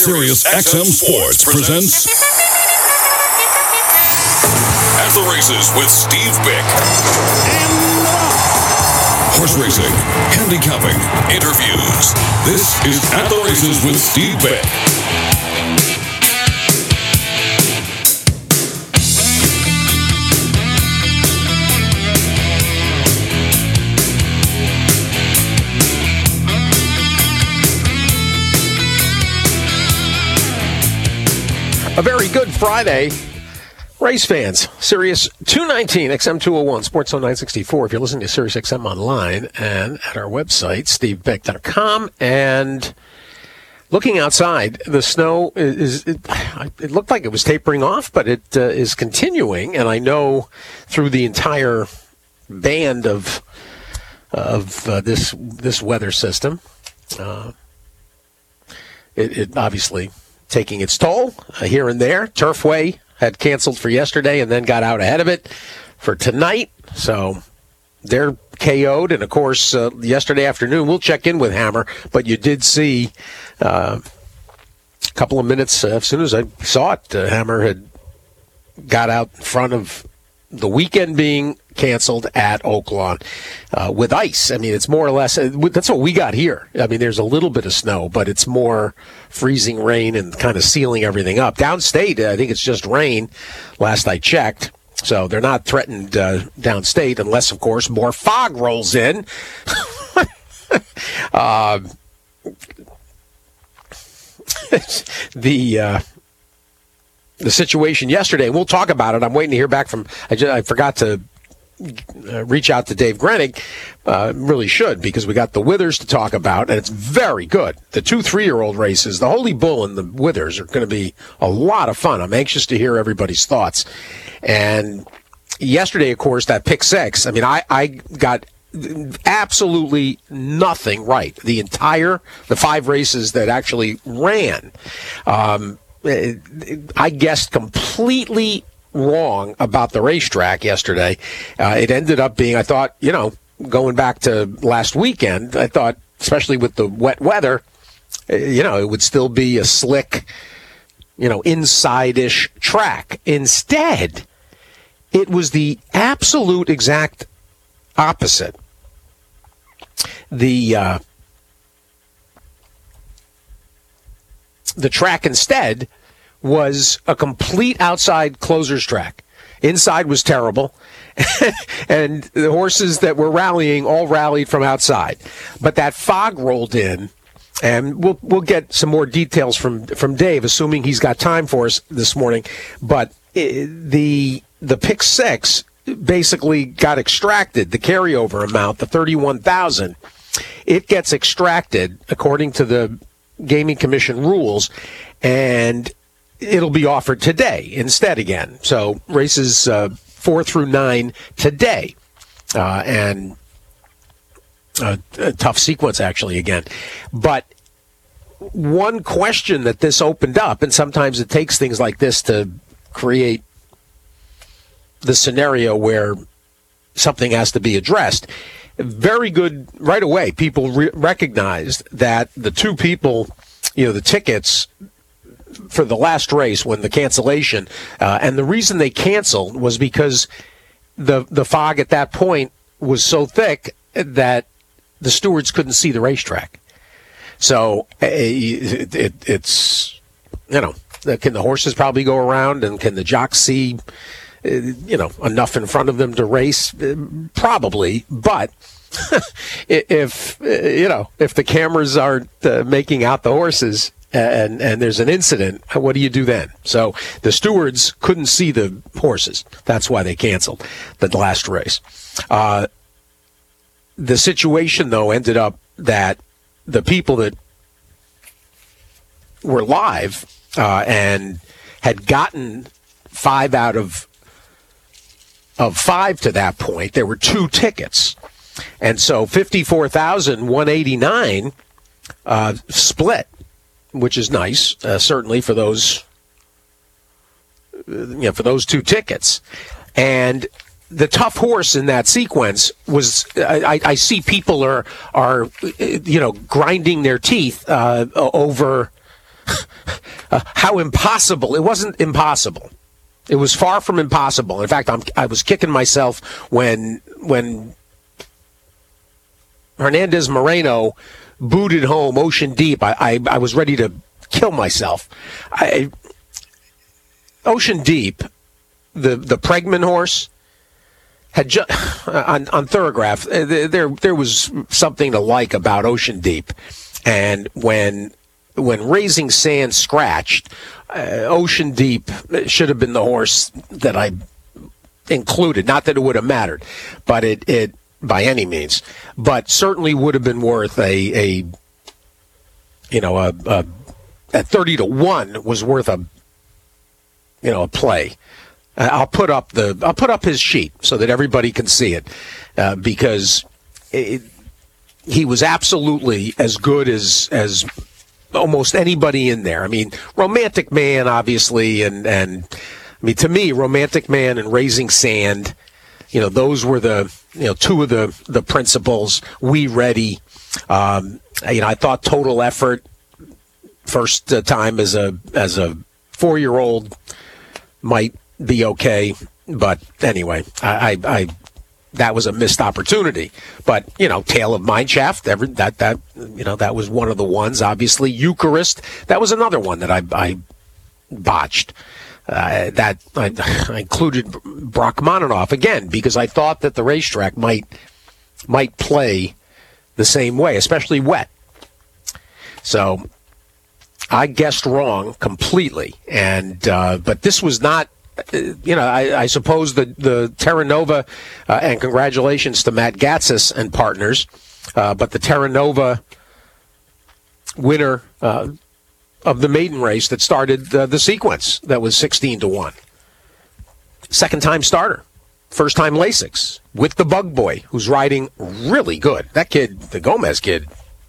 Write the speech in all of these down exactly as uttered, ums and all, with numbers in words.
Sirius X M Sports presents At the Races with Steve Bick. Horse racing, handicapping, interviews. This is At the Races with Steve Bick. A very good Friday, race fans. Sirius two nineteen, X M two oh one, Sports Zone nine sixty-four. If you're listening to Sirius X M online and at our website, steve beck dot com. And looking outside, the snow is, it, it looked like it was tapering off, but it uh, is continuing. And I know through the entire band of of uh, this this weather system, uh, it, it obviously taking its toll uh, here and there. Turfway had canceled for yesterday and then got out ahead of it for tonight. So they're K O'd. And, of course, uh, yesterday afternoon, we'll check in with Hammer. But you did see uh, a couple of minutes uh, as soon as I saw it, uh, Hammer had got out in front of the weekend being canceled at Oaklawn uh, with ice. I mean, it's more or less, uh, that's what we got here. I mean, there's a little bit of snow, but it's more freezing rain and kind of sealing everything up. Downstate, I think it's just rain, last I checked. So they're not threatened uh, downstate unless, of course, more fog rolls in. uh, the... Uh, The situation yesterday, we'll talk about it. I'm waiting to hear back from, I, just, I forgot to uh, reach out to Dave Grenig. Uh, really should, because we got the Withers to talk about, and it's very good. The two three-year-old races, the Holy Bull and the Withers, are going to be a lot of fun. I'm anxious to hear everybody's thoughts. And yesterday, of course, that pick six, I mean, I, I got absolutely nothing right. The entire, the five races that actually ran. Um, I guessed completely wrong about the racetrack yesterday. Uh, it ended up being, I thought, you know, going back to last weekend, I thought, especially with the wet weather, you know, it would still be a slick, you know, inside-ish track. Instead, it was the absolute exact opposite. The, uh, The track instead was a complete outside closer's track. Inside was terrible, and the horses that were rallying all rallied from outside. But that fog rolled in, and we'll we'll get some more details from from Dave, assuming he's got time for us this morning. But the the pick six basically got extracted, the carryover amount, the thirty-one thousand. It gets extracted according to the Gaming Commission rules, and it'll be offered today instead again. So races uh, four through nine today, uh, and uh, a tough sequence actually again. But one question that this opened up, and sometimes it takes things like this to create the scenario where something has to be addressed. Very good right away. People re- recognized that the two people, you know, the tickets for the last race when the cancellation, uh, and the reason they canceled was because the the fog at that point was so thick that the stewards couldn't see the racetrack. So it, it, it's, you know, can the horses probably go around, and can the jocks see, you know, enough in front of them to race? Probably, but if, you know, if the cameras aren't uh, making out the horses and, and there's an incident, what do you do then? So the stewards couldn't see the horses. That's why they canceled the last race. Uh, the situation, though, ended up that the people that were live uh, and had gotten five out of of five to that point, there were two tickets. And so fifty-four thousand one hundred eighty-nine uh, split, which is nice, uh, certainly for those, you know, for those two tickets. And the tough horse in that sequence was, I, I see people are, are, you know, grinding their teeth uh, over uh, how impossible. It wasn't impossible. It was far from impossible. In fact, I'm, I was kicking myself when when Hernandez Moreno booted home Ocean Deep. I, I, I was ready to kill myself. I, Ocean Deep, the the Pregman horse, had just on on Thorograph. There there was something to like about Ocean Deep, and when when Raising Sand scratched, uh, Ocean Deep should have been the horse that I included. Not that it would have mattered, but it it by any means, but certainly would have been worth a a you know a, a at thirty to one was worth a you know a play. I'll put up the I'll put up his sheet so that everybody can see it, uh, because it, he was absolutely as good as as almost anybody in there. I mean, Romantic Man, obviously, and and I mean, to me, Romantic Man and Raising Sand, you know, those were the you know two of the the principals. We Ready, um, you know, I thought Total Effort, first uh, time as a as a four year old, might be okay, but anyway, I, I, I that was a missed opportunity. But you know, Tale of Mineshaft, every that that you know that was one of the ones. Obviously, Eucharist, that was another one that I, I botched. Uh, that I, I included Brachmaninoff again because I thought that the racetrack might might play the same way, especially wet. So I guessed wrong completely, and uh, but this was not. You know, I, I suppose the, the Terra Nova, uh, and congratulations to Matt Gatsis and partners, uh, but the Terra Nova winner uh, of the maiden race that started uh, the sequence that was sixteen to one. Second time starter, first time Lasix with the Bug Boy, who's riding really good. That kid, the Gomez kid,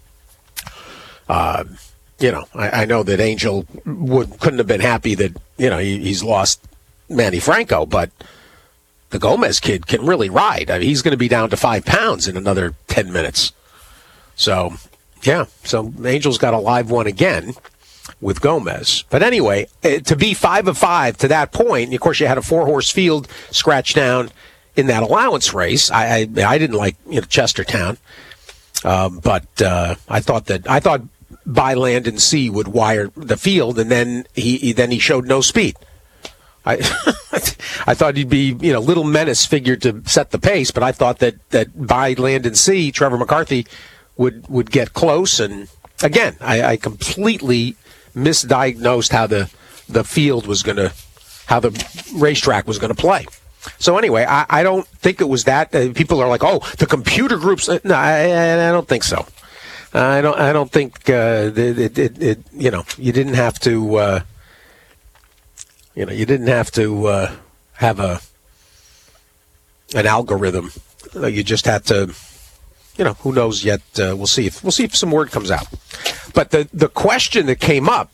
uh, you know, I, I know that Angel would, couldn't have been happy that, you know, he, he's lost Manny Franco, but the Gomez kid can really ride. I mean, he's going to be down to five pounds in another ten minutes. So, yeah, so Angel's got a live one again with Gomez. But anyway, to be five of five to that point, and of course you had a four-horse field scratch down in that allowance race. I I, I didn't like you know Chestertown, um, but uh, I thought that I thought By Land and Sea would wire the field, and then he, he then he showed no speed. I I thought he'd be, you know, Little Menace figured to set the pace, but I thought that, that By Land and Sea, Trevor McCarthy would, would get close. And again, I, I completely misdiagnosed how the the field was going to, how the racetrack was going to play. So anyway, I, I don't think it was that. Uh, people are like, oh, the computer groups. Uh, no, I, I don't think so. I don't. I don't think uh, it, it, it. You know, you didn't have to. Uh, You know, you didn't have to uh, have a an algorithm. You just had to, you know, who knows yet? Uh, we'll see if we'll see if some word comes out. But the the question that came up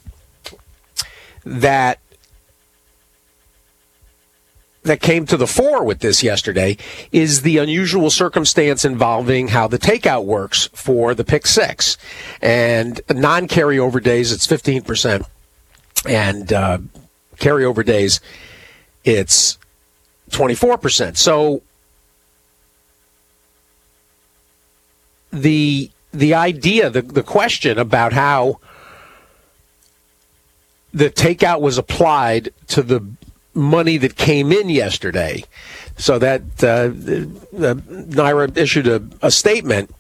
that that came to the fore with this yesterday is the unusual circumstance involving how the takeout works for the Pick Six, and non-carryover days it's fifteen percent, and uh, carryover days, it's twenty-four percent. So the the idea, the, the question about how the takeout was applied to the money that came in yesterday, so that uh, the, the NYRA issued a, a statement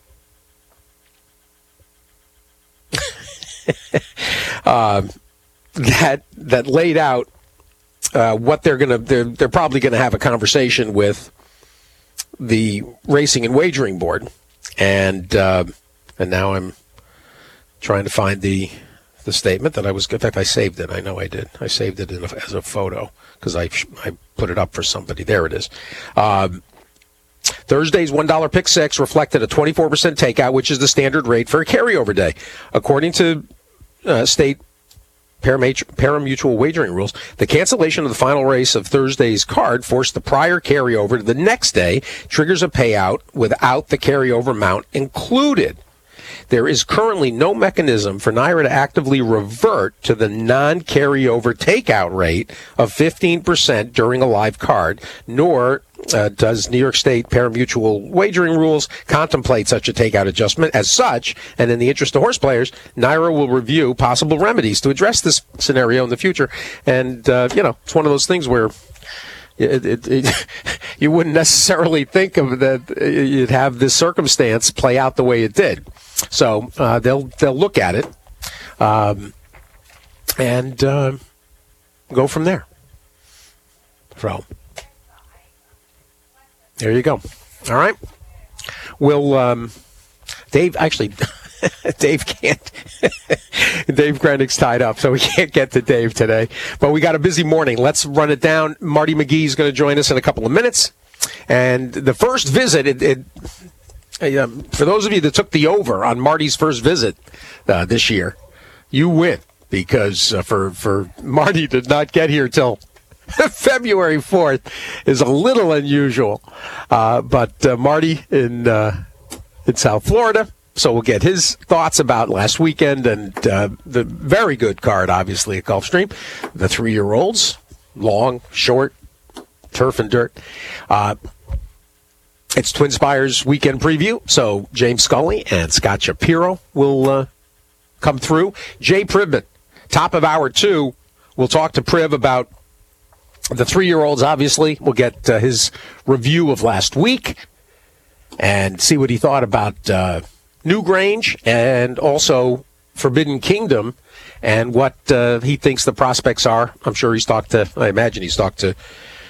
uh, that that laid out uh, what they're going to they're, they're probably going to have a conversation with the Racing and Wagering Board, and uh, and now I'm trying to find the the statement that I was. In fact, I saved it. I know I did. I saved it in a, as a photo because I I put it up for somebody. There it is. Um, Thursday's one dollar Pick Six reflected a twenty-four percent takeout, which is the standard rate for a carryover day, according to uh, state pari-mutuel wagering rules. The cancellation of the final race of Thursday's card forced the prior carryover to the next day, triggers a payout without the carryover amount included. there is currently no mechanism for NYRA to actively revert to the non-carryover takeout rate of fifteen percent during a live card, nor uh, does New York State pari-mutuel wagering rules contemplate such a takeout adjustment. As such, and in the interest of horse players, NYRA will review possible remedies to address this scenario in the future. And, uh, you know, it's one of those things where It, it, it, you wouldn't necessarily think of that you'd have this circumstance play out the way it did. So uh, they'll they'll look at it um, and uh, go from there. So there you go. All right. We'll um, Dave actually. Dave can't. Dave Krennic's tied up, so we can't get to Dave today. But we got a busy morning. Let's run it down. Marty McGee is going to join us in a couple of minutes. And the first visit, it, it, um, for those of you that took the over on Marty's first visit uh, this year, you win. Because uh, for, for Marty to not get here till February fourth is a little unusual. Uh, but uh, Marty in uh, in South Florida. So we'll get his thoughts about last weekend and uh, the very good card, obviously, at Gulfstream. The three-year-olds, long, short, turf and dirt. Uh, it's Twin Spires weekend preview, so James Scully and Scott Shapiro will uh, come through. Jay Privman, top of hour two, we'll talk to Priv about the three-year-olds, obviously. We'll get uh, his review of last week and see what he thought about uh, Newgrange and also Forbidden Kingdom and what uh, he thinks the prospects are. I'm sure he's talked to, I imagine he's talked to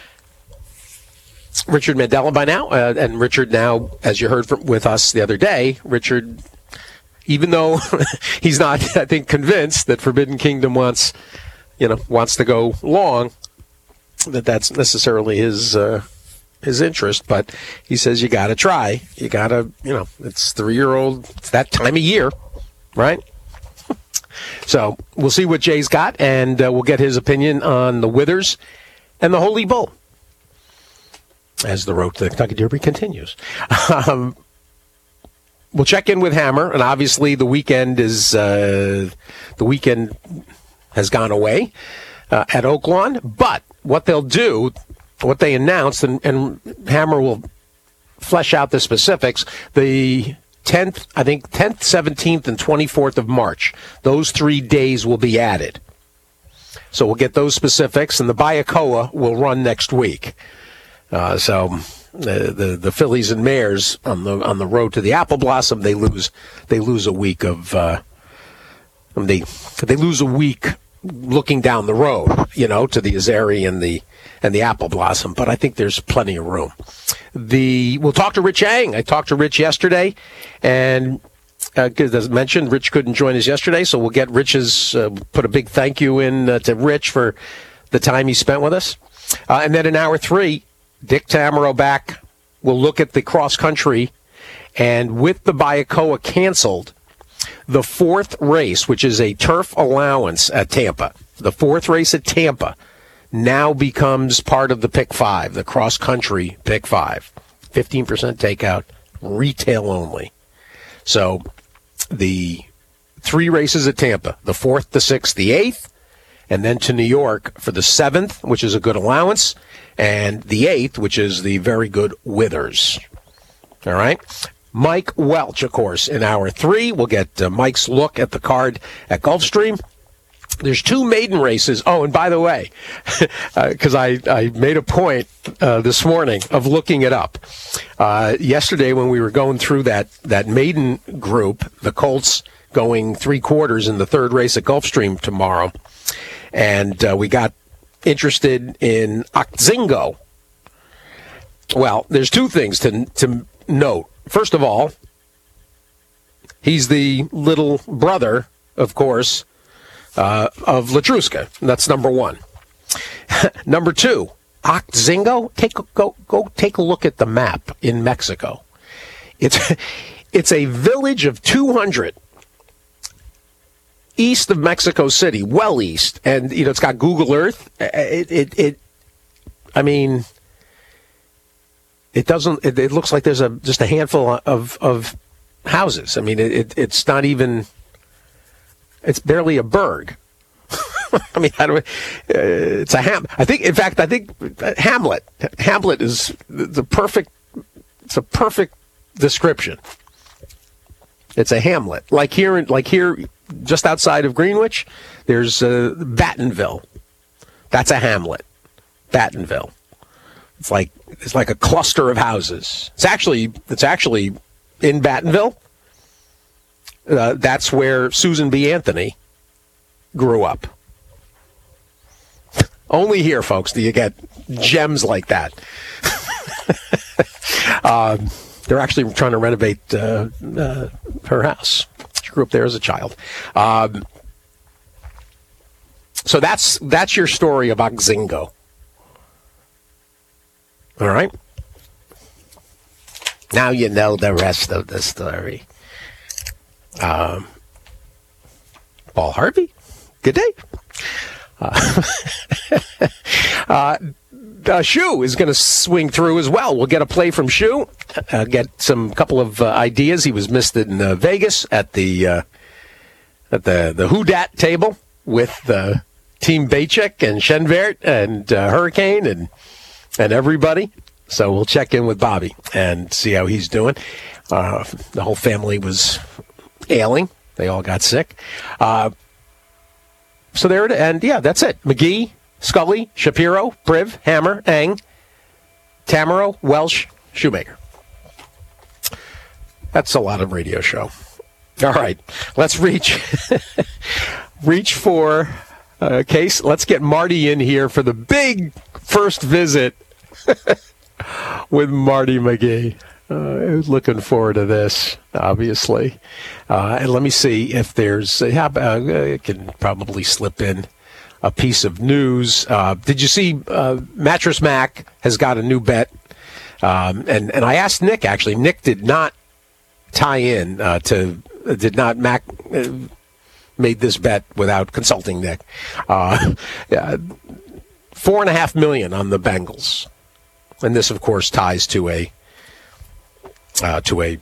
Richard Mandela by now. Uh, and Richard now, as you heard from, with us the other day, Richard, even though he's not, I think, convinced that Forbidden Kingdom wants, you know, wants to go long, that that's necessarily his uh, his interest, but he says you got to try. You got to, you know, it's three-year-old, it's that time of year, right? So we'll see what Jay's got, and uh, we'll get his opinion on the Withers and the Holy Bull as the road to the Kentucky Derby continues. Um, we'll check in with Hammer, and obviously the weekend is uh, the weekend has gone away uh, at Oaklawn, but what they'll do, what they announced, and, and Hammer will flesh out the specifics, the tenth, I think tenth, seventeenth, and twenty-fourth of March, those three days will be added. So we'll get those specifics, and the Bayakoa will run next week. Uh, so the, the the fillies and mares on the on the road to the Apple Blossom, they lose they lose a week of uh, they they lose a week looking down the road, you know, to the Azeri and the and the Apple Blossom, but I think there's plenty of room. The we'll talk to Rich Yang. I talked to Rich yesterday, and uh, as mentioned, Rich couldn't join us yesterday, so we'll get Rich's uh, put a big thank you in uh, to Rich for the time he spent with us. Uh, and then in hour three, Dick Tamaro back. We'll look at the cross country, and with the Bayakoa canceled, the fourth race, which is a turf allowance at Tampa, the fourth race at Tampa, now becomes part of the Pick Five, the cross country Pick Five. fifteen percent takeout, retail only. So the three races at Tampa, the fourth, the sixth, the eighth, and then to New York for the seventh, which is a good allowance, and the eighth, which is the very good Withers. All right? Mike Welch, of course, in hour three. We'll get uh, Mike's look at the card at Gulfstream. There's two maiden races. Oh, and by the way, because uh, I, I made a point uh, this morning of looking it up. Uh, yesterday when we were going through that, that maiden group, the Colts going three quarters in the third race at Gulfstream tomorrow, and uh, we got interested in Oxingo. Well, there's two things to to note. First of all, he's the little brother, of course, uh, of Latruska. That's number one. Number two, Oxingo. Take a, go go take a look at the map in Mexico. It's it's a village of two hundred. East of Mexico City, well east, and you know it's got Google Earth. It, it, it I mean, it doesn't. It, it looks like there's a just a handful of of houses. I mean, it, it, it's not even, it's barely a burg. I mean, I don't, uh, it's a ham. I think, in fact, I think Hamlet. Hamlet is the perfect. It's a perfect description. It's a hamlet, like here, in, like here, just outside of Greenwich. There's uh, Battenville. That's a hamlet, Battenville. It's like it's like a cluster of houses. It's actually it's actually in Battenville. Uh, that's where Susan B. Anthony grew up. Only here, folks, do you get gems like that. um, they're actually trying to renovate uh, uh, her house. She grew up there as a child. Um, so that's that's your story about Zingo. All right. Now you know the rest of the story. Um, Paul Harvey, good day. Uh, uh, uh, Shu is going to swing through as well. We'll get a play from Shu. Uh, get some couple of uh, ideas. He was missed in uh, Vegas at the uh, at the the Who Dat table with uh, Team Bacek and Shenvert and uh, Hurricane and and everybody. So we'll check in with Bobby and see how he's doing. Uh, the whole family was ailing. They all got sick. Uh, So there it is. And, yeah, that's it. McGee, Scully, Shapiro, Priv, Hammer, Eng, Tamaro, Welsh, Shoemaker. That's a lot of radio show. All right. Let's reach reach for a case. Let's get Marty in here for the big first visit with Marty McGee. Uh, looking forward to this, obviously. Uh, and let me see if there's, uh, I can probably slip in a piece of news. Uh, did you see uh, Mattress Mac has got a new bet? Um, and, and I asked Nick, actually. Nick did not tie in uh, to, uh, did not, Mac uh, made this bet without consulting Nick. Uh, yeah, four and a half million on the Bengals. And this, of course, ties to a, Uh, to a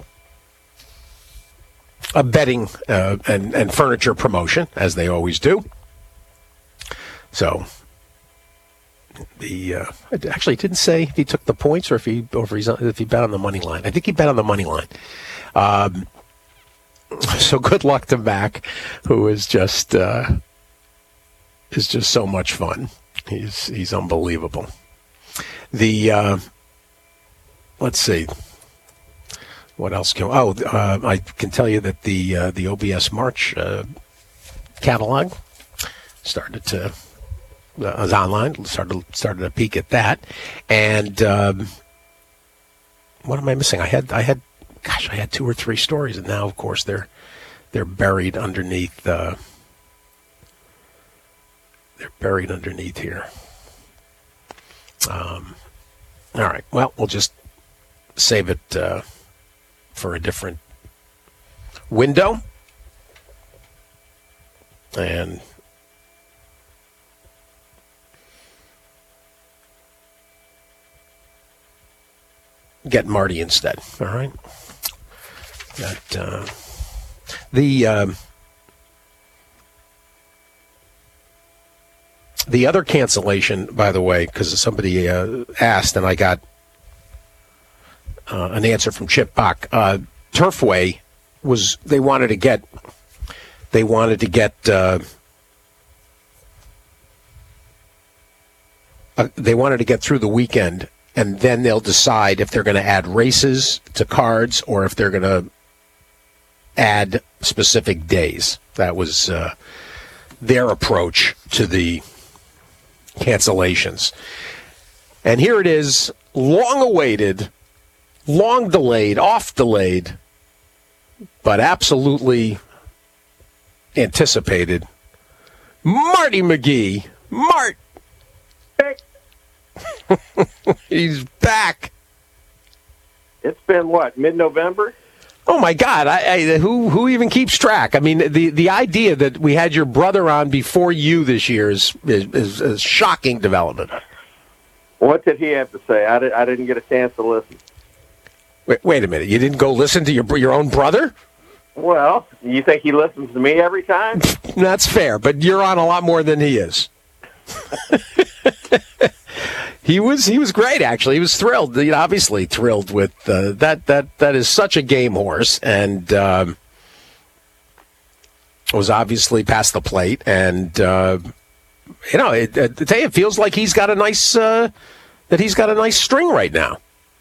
a bedding uh, and, and furniture promotion, as they always do. So, the uh, it actually didn't say if he took the points or if he or if, he's on, if he bet on the money line. I think he bet on the money line. Um, so good luck to Mac, who is just uh, is just so much fun. He's he's unbelievable. The uh, let's see. What else can? Oh, uh, I can tell you that the uh, the O B S March uh, catalog started to uh, was online. Started started to peek at that, and um, what am I missing? I had I had, gosh, I had two or three stories, and now of course they're they're buried underneath. Uh, they're buried underneath here. Um, all right. Well, we'll just save it. Uh, for a different window. And get Marty instead. All right. Got, uh, the um, the other cancellation, by the way, because somebody uh, asked, and I got Uh, an answer from Chip Bach. Uh, Turfway was they wanted to get they wanted to get uh, uh, they wanted to get through the weekend, and then they'll decide if they're going to add races to cards or if they're going to add specific days. That was uh, their approach to the cancellations. And here it is, long awaited. Long delayed, off delayed, but absolutely anticipated. Marty McGee. Mart. He's back. It's been, what, mid-November? Oh, my God. I, I, who who even keeps track? I mean, the, the idea that we had your brother on before you this year is, is, is a shocking development. What did he have to say? I, did, I didn't get a chance to listen. Wait, wait a minute. You didn't go listen to your your own brother? Well, you think he listens to me every time? That's fair, but you're on a lot more than he is. he was he was great, actually. He was thrilled. You know, obviously thrilled with uh, that. That that is such a game horse, and um, was obviously past the plate. And uh, you know, it, it, it, it feels like he's got a nice uh, that he's got a nice string right now.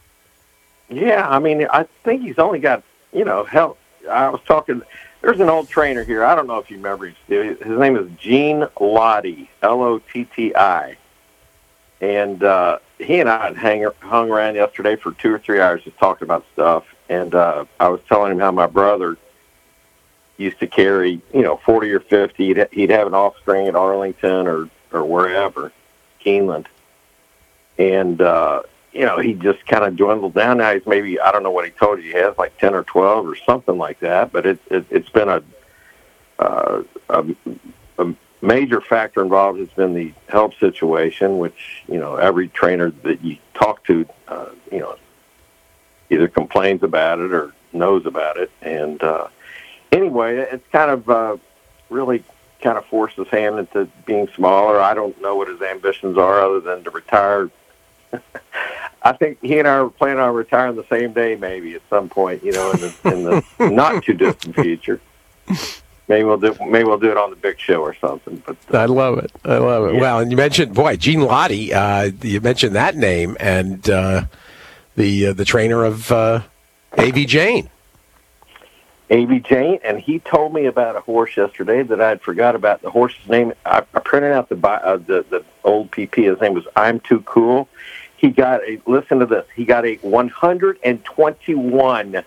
Yeah, I mean, I think he's only got, you know, hell, I was talking, there's an old trainer here. I don't know if you remember him, Steve. His name is Gene Lotti, L O T T I. And uh, he and I had hang, hung around yesterday for two or three hours just talking about stuff. And uh, I was telling him how my brother used to carry, you know, forty or fifty. He'd, he'd have an off string at Arlington or, or wherever, Keeneland. And, uh, you know, he just kind of dwindled down. Now he's maybe, I don't know what he told you, he has like ten or twelve or something like that. But it, it, it's been a, uh, a, a major factor involved has been the help situation, which, you know, every trainer that you talk to, uh, you know, either complains about it or knows about it. And uh, anyway, it's kind of uh, really kind of forced his hand into being smaller. I don't know what his ambitions are other than to retire. I think he and I are planning on retiring the same day, maybe at some point, you know, in the, in the not too distant future. Maybe we'll do. Maybe we'll do it on the Big Show or something. But uh, I love it. I love it. Yeah. Well, and you mentioned, boy, Gene Lotti. Uh, you mentioned that name, and uh, the uh, the trainer of uh, A V Jane. A V Jane, and he told me about a horse yesterday that I had forgot about. The horse's name. I, I printed out the, uh, the the old P P. His name was I'm Too Cool. He got a, listen to this, he got a one hundred twenty-one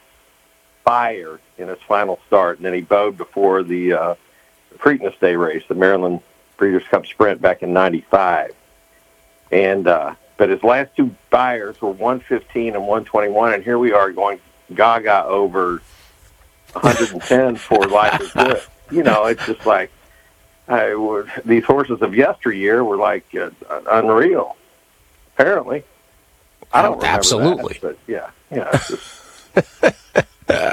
Beyer in his final start, and then he bowed before the, uh, the Preakness Day race, the Maryland Breeders' Cup Sprint back in ninety-five. And, uh, but his last two Beyers were one fifteen and one twenty-one, and here we are going gaga over one hundred ten for Life is Good. You know, it's just like, I, these horses of yesteryear were like uh, unreal. Apparently, I don't oh, remember absolutely, that, but yeah, yeah. It's just...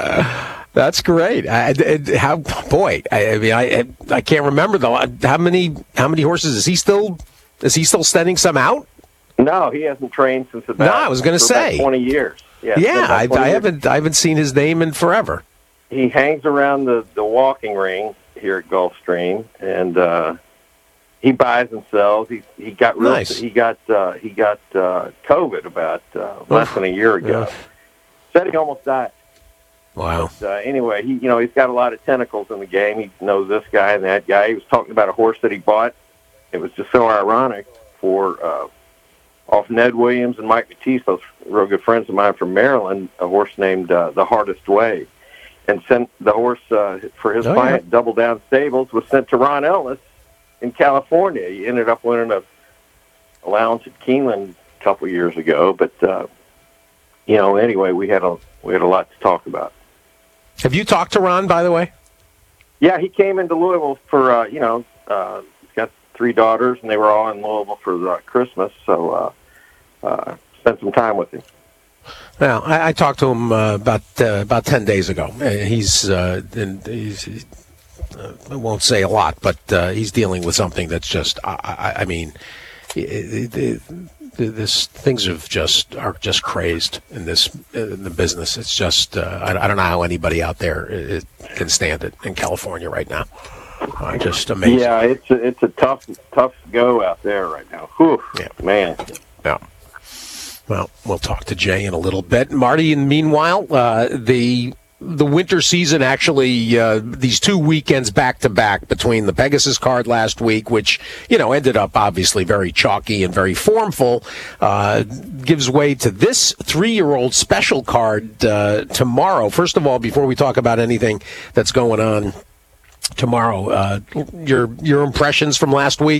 uh, that's great. I, I, how boy? I, I mean, I I can't remember though. How many how many horses is he still? Is he still sending some out? No, he hasn't trained since about. No, I was going to say twenty years. Yeah, yeah. I, I years. haven't I haven't seen his name in forever. He hangs around the the walking ring here at Gulfstream, and uh, he buys and sells. He he got real, nice. he got uh, he got uh, COVID about uh, less than a year ago. Yeah. Said he almost died. Wow. But, uh, anyway, he you know he's got a lot of tentacles in the game. He knows this guy and that guy. He was talking about a horse that he bought. It was just so ironic for uh, off Ned Williams and Mike Matisse, those real good friends of mine from Maryland. A horse named uh, The Hardest Way, and sent the horse uh, for his Oh, client, yeah. Double Down Stables, was sent to Ron Ellis in California. He ended up winning a allowance at Keeneland a couple years ago. But uh, you know, anyway, we had a we had a lot to talk about. Have you talked to Ron, by the way? Yeah, he came into Louisville for uh, you know uh, he's got three daughters, and they were all in Louisville for uh, Christmas. So uh, uh, spent some time with him. Well, I, I talked to him uh, about uh, about ten days ago. Uh, He's, uh, and he's, he's uh, I won't say a lot, but uh, he's dealing with something that's just, I, I, I mean, it, it, it, this things have just are just crazed in this in the business. It's just uh, I, I don't know how anybody out there it, can stand it in California right now. Uh, just amazing. Yeah, it's a, it's a tough tough go out there right now. Whew, Yeah. man. Yeah. Well, we'll talk to Jay in a little bit. Marty, and meanwhile, uh, the the winter season actually, uh, these two weekends back to back between the Pegasus card last week, which, you know, ended up obviously very chalky and very formful, uh, gives way to this three-year-old special card uh, tomorrow. First of all, before we talk about anything that's going on tomorrow, uh, your your impressions from last week?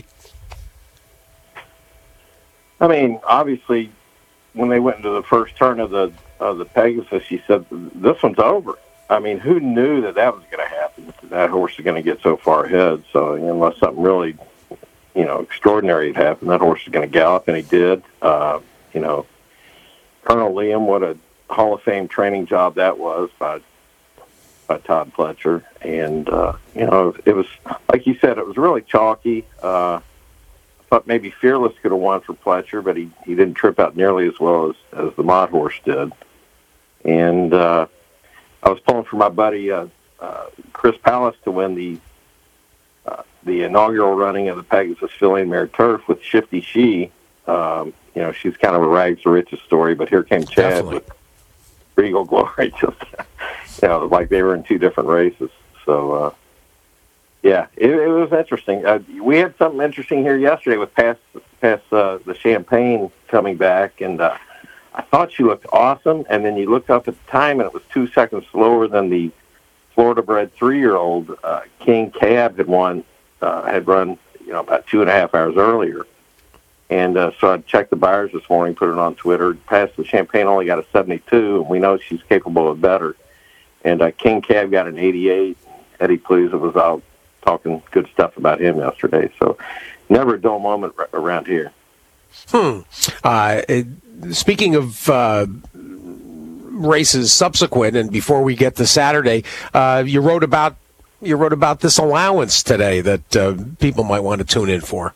I mean, obviously, when they went into the first turn of the of the Pegasus, she said, "This one's over." I mean, who knew that that was going to happen? That horse is going to get so far ahead. So unless something really, you know, extraordinary had happened, that horse is going to gallop, and he did. Uh, you know, Colonel Liam, what a Hall of Fame training job that was by by Todd Pletcher. And, uh, you know, it was, like you said, it was really chalky. Uh, I thought maybe Fearless could have won for Pletcher, but he, he didn't trip out nearly as well as, as the Mod horse did. And uh, I was pulling for my buddy uh, uh, Chris Pallas to win the uh, the inaugural running of the Pegasus Filly and Mare Turf with Shifty She. Um, you know, she's kind of a rags to riches story, but here came Chad Definitely. with Regal Glory, just, you know, like they were in two different races. So, uh, yeah, it, it was interesting. Uh, we had something interesting here yesterday with past, past uh, the Champagne coming back, and uh, I thought she looked awesome, and then you looked up at the time, and it was two seconds slower than the Florida-bred three-year-old uh, King Cab had won, uh, had run, you know, about two and a half hours earlier. And uh, so I checked the buyers this morning, put it on Twitter. Past the Champagne only got a seventy-two, and we know she's capable of better. And uh, King Cab got an eighty-eight. Eddie Palooza was out talking good stuff about him yesterday. So never a dull moment r- around here. Hmm. Uh, it, speaking of uh, races subsequent, and before we get to Saturday, uh, you wrote about you wrote about this allowance today that uh, people might want to tune in for.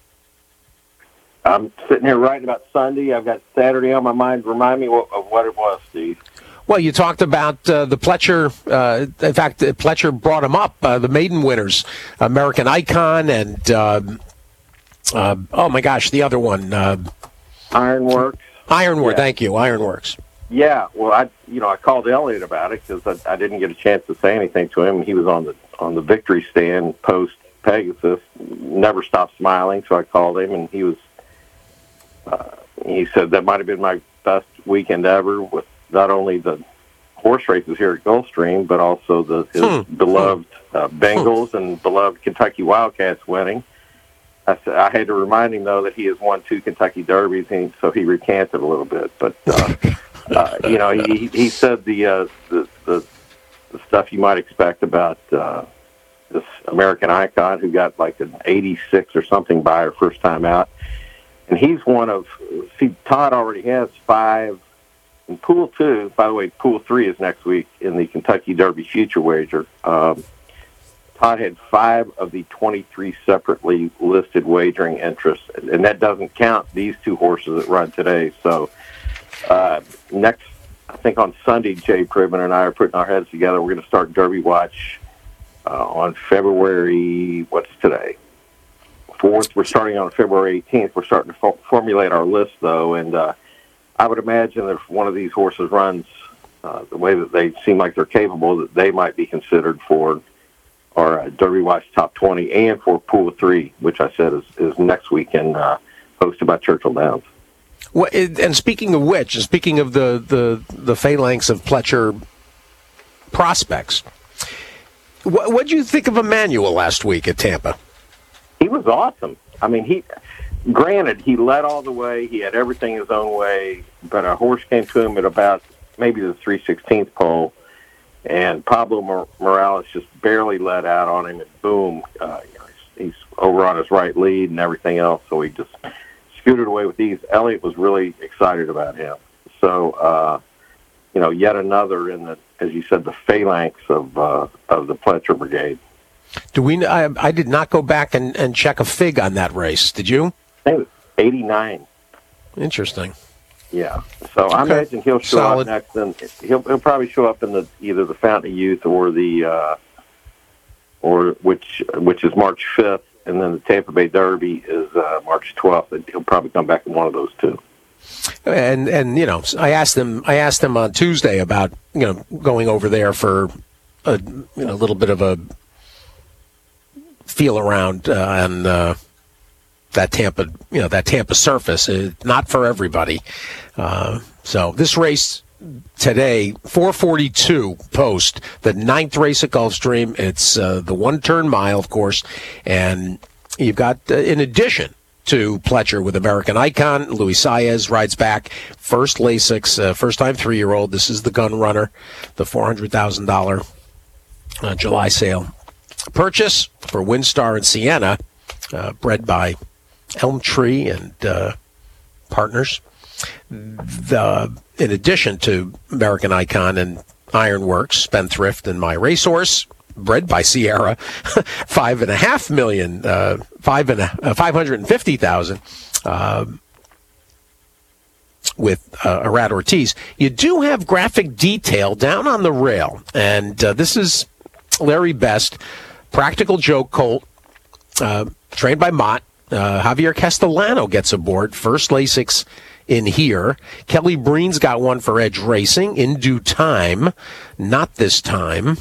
I'm sitting here writing about Sunday. I've got Saturday on my mind. Remind me what, of what it was, Steve. Well, you talked about uh, the Pletcher. Uh, in fact, uh, Pletcher brought him up, uh, the maiden winners, American Icon, and uh, uh, oh my gosh, the other one, uh, Ironworks. Ironworks. Yeah. Thank you, Ironworks. Yeah, well, I you know I called Elliot about it because I, I didn't get a chance to say anything to him. He was on the on the victory stand post Pegasus, never stopped smiling. So I called him, and he was. Uh, he said that might have been my best weekend ever, with not only the horse races here at Gulfstream, but also the his Hmm. beloved uh, Bengals and beloved Kentucky Wildcats winning. I, said, I had to remind him, though, that he has won two Kentucky Derbies, and so he recanted a little bit. But, uh, uh, you know, he he said the, uh, the, the the stuff you might expect about uh, this American Icon, who got like an eighty-six or something by her first time out. And he's one of, see, Todd already has five in Pool two. By the way, Pool three is next week in the Kentucky Derby Future Wager. Um, Todd had five of the twenty-three separately listed wagering interests, and that doesn't count these two horses that run today. So uh, next, I think on Sunday, Jay Pribman and I are putting our heads together. We're going to start Derby Watch uh, on February, what's today? fourth. We're starting on February eighteenth. We're starting to fo- formulate our list, though, and uh, I would imagine that if one of these horses runs uh, the way that they seem like they're capable, that they might be considered for our uh, Derby Watch Top twenty and for Pool three, which I said is, is next weekend, uh, hosted by Churchill Downs. Well, it, and speaking of which, and speaking of the, the, the phalanx of Pletcher prospects, what what'd you think of Emmanuel last week at Tampa? He was awesome. I mean, he, granted, he led all the way. He had everything his own way, but a horse came to him at about maybe the three sixteenth pole, and Pablo Mor- Morales just barely let out on him, and boom, uh, you know, he's, he's over on his right lead and everything else, so he just scooted away with these. Elliott was really excited about him. So, uh, you know, yet another in the, as you said, the phalanx of uh, of the Pletcher Brigade. Do we? I, I did not go back and, and check a fig on that race. Did you? I think it was eighty-nine. Interesting. Yeah. So I Okay. imagine he'll show Solid. up next, and he'll he'll probably show up in the either the Fountain of Youth or the uh, or which which is March fifth, and then the Tampa Bay Derby is uh, March twelfth. And he'll probably come back in one of those two. And and you know, I asked him. I asked him on Tuesday about you know going over there for a you know a little bit of a feel around uh, on uh, that Tampa, you know, that Tampa surface. Uh, not for everybody. Uh, so this race today, four forty-two post, the ninth race at Gulfstream. It's uh, the one-turn mile, of course, and you've got, uh, in addition to Pletcher with American Icon, Luis Saez rides back, first Lasix, uh, first-time three-year-old. This is the Gun Runner, the four hundred thousand dollars uh, July sale purchase for Windstar and Sienna, uh, bred by Elm Tree and uh, Partners. the in addition to American Icon and Ironworks, Spendthrift, and My Racehorse, bred by Sierra, five and a half million, uh, five and a, uh, five hundred and fifty thousand. Uh, with uh, Arad Ortiz, you do have graphic detail down on the rail, and uh, this is Larry Best, Practical Joke colt, uh, trained by Mott. Uh, Javier Castellano gets aboard, first Lasix in here. Kelly Breen's got one for Edge Racing, In Due Time, not this time.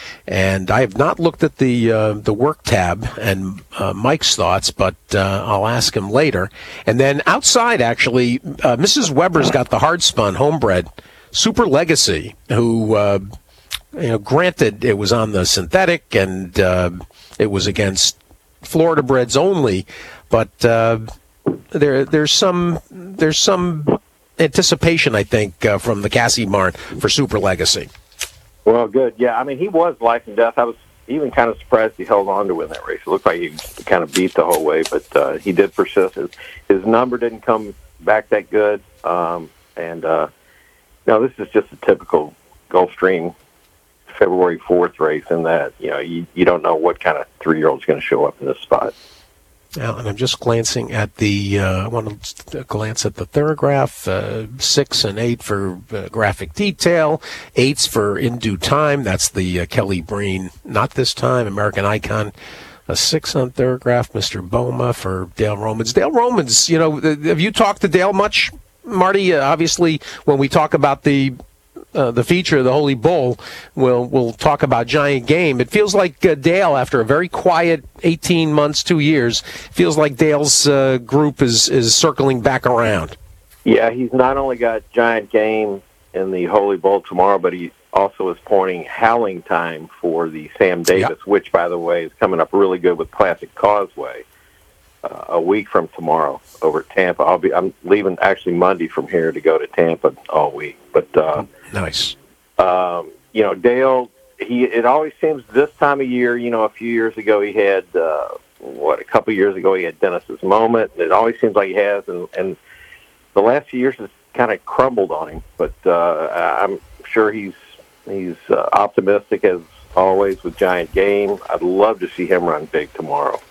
And I have not looked at the uh, the work tab and uh, Mike's thoughts, but uh, I'll ask him later. And then outside, actually, uh, Missus Weber's got the hard spun homebred Super Legacy, who, uh, you know, granted it was on the synthetic and uh, it was against Florida breds only, but uh, there there's some there's some anticipation, I think, uh, from the Cassie barn for Super Legacy. Well, good. Yeah, I mean, he was life and death. I was even kind of surprised he held on to win that race. It looked like he kind of beat the whole way, but uh, he did persist. His, his number didn't come back that good. Um, and, uh, no, this is just a typical Gulfstream February fourth race in that, you know, you, you don't know what kind of three-year-old is going to show up in this spot. Now, and I'm just glancing at the, uh, I want to glance at the Thorograph, uh, six and eight for uh, graphic detail, eights for In Due Time. That's the uh, Kelly Breen, not this time, American Icon. A six on Thorograph, Mister Boma for Dale Romans. Dale Romans, you know, have you talked to Dale much, Marty? Uh, obviously, when we talk about the Uh, the feature of the Holy Bull, we'll, we'll talk about Giant Game. It feels like uh, Dale, after a very quiet eighteen months, two years, feels like Dale's uh, group is, is circling back around. Yeah, he's not only got Giant Game in the Holy Bull tomorrow, but he also is pointing Howling Time for the Sam Davis, yep. which, by the way, is coming up really good with Classic Causeway uh, a week from tomorrow over at Tampa. I'll be I'm leaving actually Monday from here to go to Tampa all week, but. Uh, Nice. Um, you know, Dale, he, it always seems this time of year, you know, a few years ago he had, uh, what, a couple years ago he had Dennis's Moment. It always seems like he has, and, and the last few years has kind of crumbled on him. But uh, I'm sure he's he's uh, optimistic, as always, with Giant Game. I'd love to see him run big tomorrow.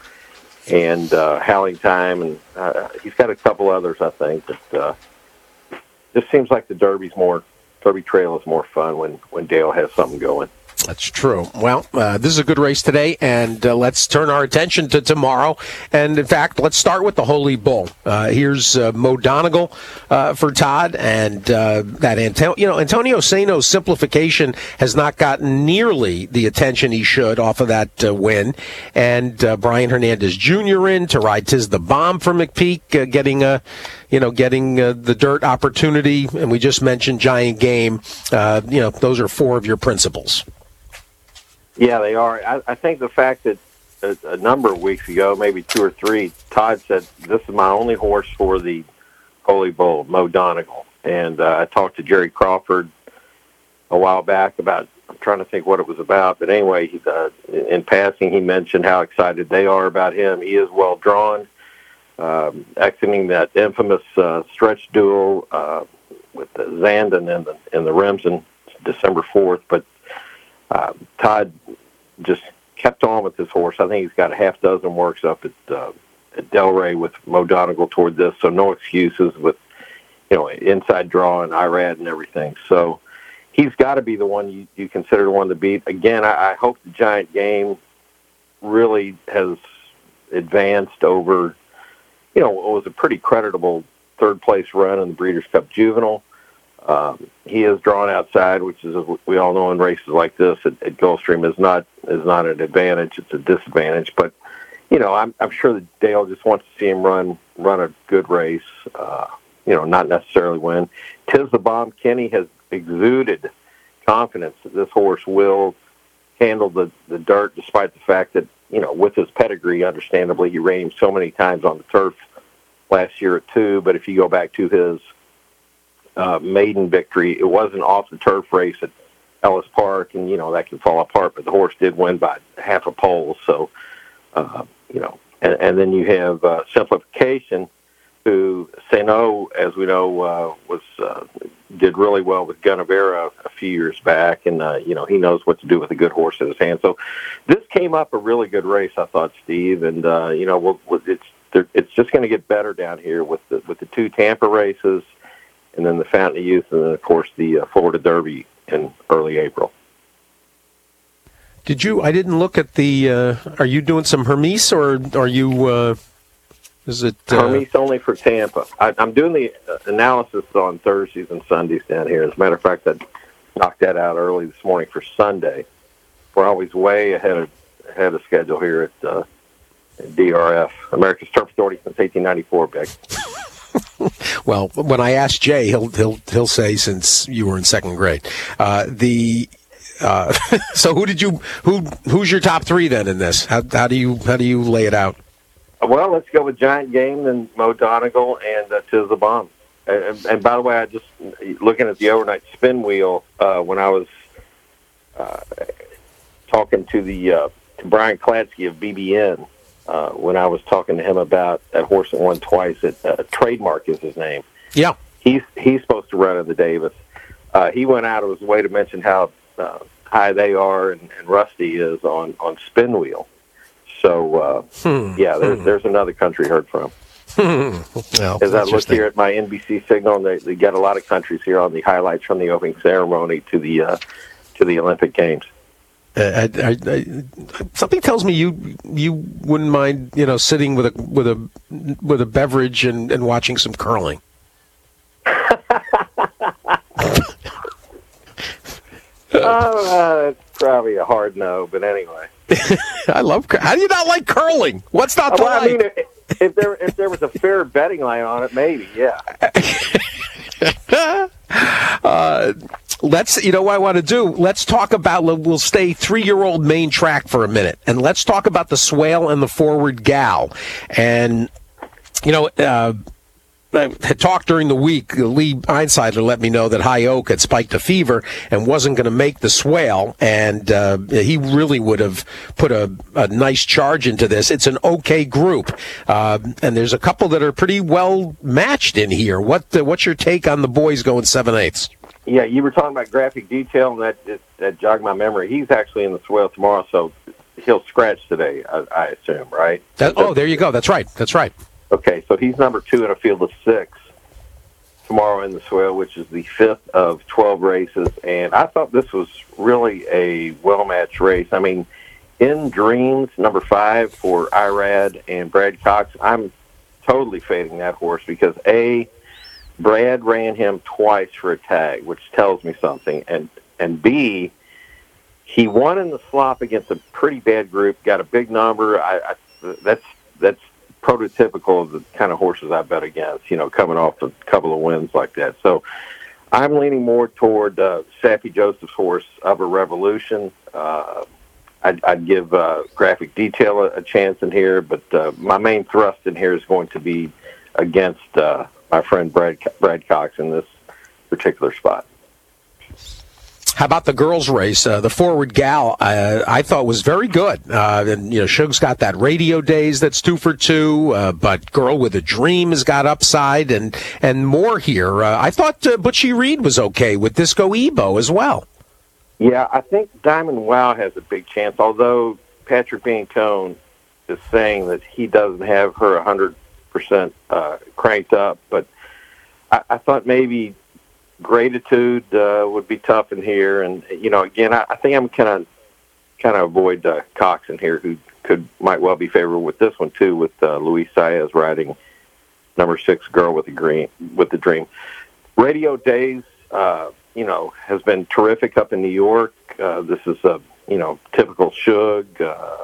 And uh, Howling Time, and uh, he's got a couple others, I think. But uh, just seems like the Derby's more Derby Trail is more fun when, when Dale has something going. That's true. Well, uh, this is a good race today, and uh, let's turn our attention to tomorrow. And, in fact, let's start with the Holy Bull. Uh, here's uh, Mo Donegal uh, for Todd, and uh, that Antonio, you know, Antonio Sano's simplification has not gotten nearly the attention he should off of that uh, win. And uh, Brian Hernandez Junior in to ride Tiz the Bomb for McPeak, uh, getting a, you know, getting uh, the dirt opportunity. And we just mentioned Giant Game. Uh, you know, those are four of your principles. Yeah, they are. I, I think the fact that a, a number of weeks ago, maybe two or three, Todd said, this is my only horse for the Holy Bull, Mo Donegal. And uh, I talked to Jerry Crawford a while back about, I'm trying to think what it was about, but anyway, he, uh, in passing, he mentioned how excited they are about him. He is well drawn, um, exiting that infamous uh, stretch duel uh, with the Zandon and the, and the Remsen December fourth, but Uh, Todd just kept on with this horse. I think he's got a half dozen works up at, uh, at Delray with Mo Donegal toward this, so no excuses with, you know, inside draw and Irad and everything. So he's got to be the one you, you consider the one to beat. Again, I, I hope the Giant Game really has advanced over, you know, what was a pretty creditable third-place run in the Breeders' Cup Juvenile. Um, he is drawn outside, which is, we all know in races like this at, at Gulfstream is not is not an advantage; it's a disadvantage. But you know, I'm I'm sure that Dale just wants to see him run run a good race. Uh, you know, not necessarily win. Tiz the Bomb, Kenny has exuded confidence that this horse will handle the the dirt, despite the fact that, you know, with his pedigree, understandably, he ran him so many times on the turf last year at two. But if you go back to his Uh, maiden victory, it wasn't off the turf race at Ellis Park, and, you know, that can fall apart, but the horse did win by half a pole. So, uh, you know, and, and then you have uh, Simplification, who Saint-O, as we know, uh, was uh, did really well with Gunnevera a few years back, and uh, you know he knows what to do with a good horse in his hand. So this came up a really good race, I thought, Steve, and uh, you know we'll, we'll, it's it's just going to get better down here with the with the two Tampa races, and then the Fountain of Youth, and then of course the uh, Florida Derby in early April. Did you? I didn't look at the. Uh, are you doing some Hermes, or are you? Uh, is it uh... Hermes only for Tampa? I, I'm doing the analysis on Thursdays and Sundays down here. As a matter of fact, I knocked that out early this morning for Sunday. We're always way ahead of ahead of schedule here at, uh, at D R F, America's Turf Authority, since eighteen ninety-four, Beck. Well, when I ask Jay, he'll he'll he'll say since you were in second grade. Uh, the Uh, so who did you who who's your top three then in this? How how do you how do you lay it out? Well, let's go with Giant Game, then Mo Donegal, and uh, Tiz the Bomb. And, and by the way, I just looking at the overnight spin wheel uh, when I was uh, talking to the uh, to Brian Klatsky of B B N uh, when I was talking to him about that horse that won twice. At uh, Trademark is his name. Yeah, he's he's supposed to run in the Davis. Uh, he went out of his way to mention how Uh, high they are and, and Rusty is on, on spin wheel. So, uh, hmm. yeah, there's, hmm. there's another country heard from. Hmm. Well, As I look here at my N B C signal, they, they get a lot of countries here on the highlights from the opening ceremony to the uh, to the Olympic Games. Uh, I, I, I, something tells me you you wouldn't mind, you know, sitting with a with a with a beverage and, and watching some curling. Oh, uh, it's probably a hard no, but anyway. I love. How do you not like curling? What's not to well, like? I mean, if, if there if there was a fair betting line on it, maybe, yeah. uh, let's. You know what I want to do? Let's talk about. We'll stay three-year-old main track for a minute, and let's talk about the Swale and the Forward Gal, and you know. Uh, I had talked during the week. Lee Einsiedler let me know that High Oak had spiked a fever and wasn't going to make the Swale, and uh, he really would have put a, a nice charge into this. It's an okay group, uh, and there's a couple that are pretty well matched in here. What uh, what's your take on the boys going seven eighths? Yeah, you were talking about Graphic Detail, and that that, that jogged my memory. He's actually in the Swale tomorrow, so he'll scratch today, I, I assume, right? That, oh, there you go. That's right. That's right. Okay, so he's number two in a field of six tomorrow in the Swale, which is the fifth of twelve races. And I thought this was really a well-matched race. I mean, In Dreams, number five for Irad and Brad Cox, I'm totally fading that horse because, A, Brad ran him twice for a tag, which tells me something. And, and B, he won in the slop against a pretty bad group, got a big number. I, I that's that's prototypical of the kind of horses I bet against, you know, coming off a couple of wins like that. So I'm leaning more toward uh, Saffie Joseph's horse, Of a Revolution. Uh, I'd, I'd give uh, Graphic Detail a, a chance in here, but uh, my main thrust in here is going to be against uh, my friend Brad, Brad Cox in this particular spot. How about the girls' race? Uh, the Forward Gal, uh, I thought was very good. Uh, and, you know, Shug's got that Radio Days that's two for two, uh, but Girl with a Dream has got upside and, and more here. Uh, I thought uh, Butchie Reed was okay with Disco Ebo as well. Yeah, I think Diamond Wow has a big chance, although Patrick Biancone is saying that he doesn't have her one hundred percent uh, cranked up. But I, I thought maybe Gratitude uh, would be tough in here, and you know, again, I, I think I'm kind of kind of avoid uh, Cox in here, who could might well be favorable with this one too, with uh, Luis Saez riding number six, Girl with the Green with the Dream. Radio Days, uh, you know, has been terrific up in New York. Uh, this is a you know typical Shug. Uh,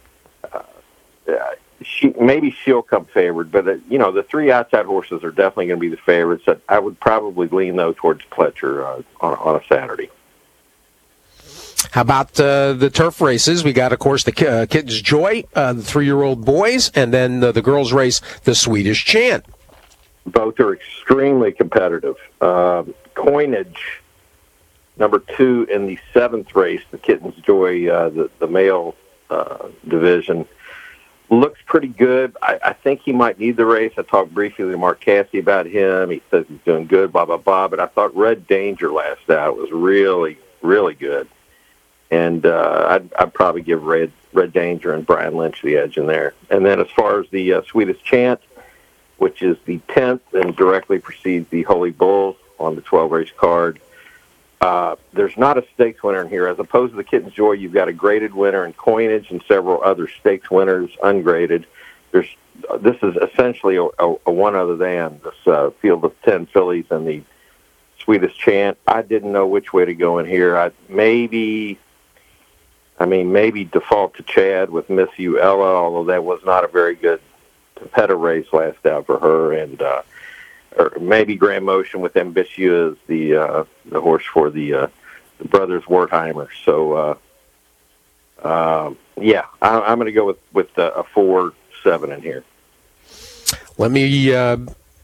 uh, She, maybe she'll come favored, but, uh, you know, the three outside horses are definitely going to be the favorites. I would probably lean, though, towards Pletcher uh, on, on a Saturday. How about uh, the turf races? We got, of course, the uh, Kitten's Joy, uh, the three-year-old boys, and then uh, the girls' race, the Swedish Chant. Both are extremely competitive. Uh, Coinage, number two in the seventh race, the Kitten's Joy, uh, the, the male uh, division, looks pretty good. I, I think he might need the race. I talked briefly with Mark Cassidy about him. He says he's doing good, blah, blah, blah. But I thought Red Danger last out was really, really good. And uh, I'd, I'd probably give Red Red Danger and Brian Lynch the edge in there. And then as far as the uh, Sweetest Chant, which is the tenth and directly precedes the Holy Bulls on the twelve-race card, Uh, there's not a stakes winner in here. As opposed to the Kitten's Joy, you've got a graded winner in Coinage and several other stakes winners ungraded. There's uh, this is essentially a, a, a one other than this uh, field of ten fillies and the Sweetest Chant. I didn't know which way to go in here. I maybe, I mean, maybe default to Chad with Miss You Ella, although that was not a very good competitive race last out for her, and uh, or maybe Grand Motion with Ambitious, the uh, the horse for the, uh, the brothers Wertheimer. So, uh, uh, yeah, I, I'm going to go with with uh, a four seven in here. Let me uh,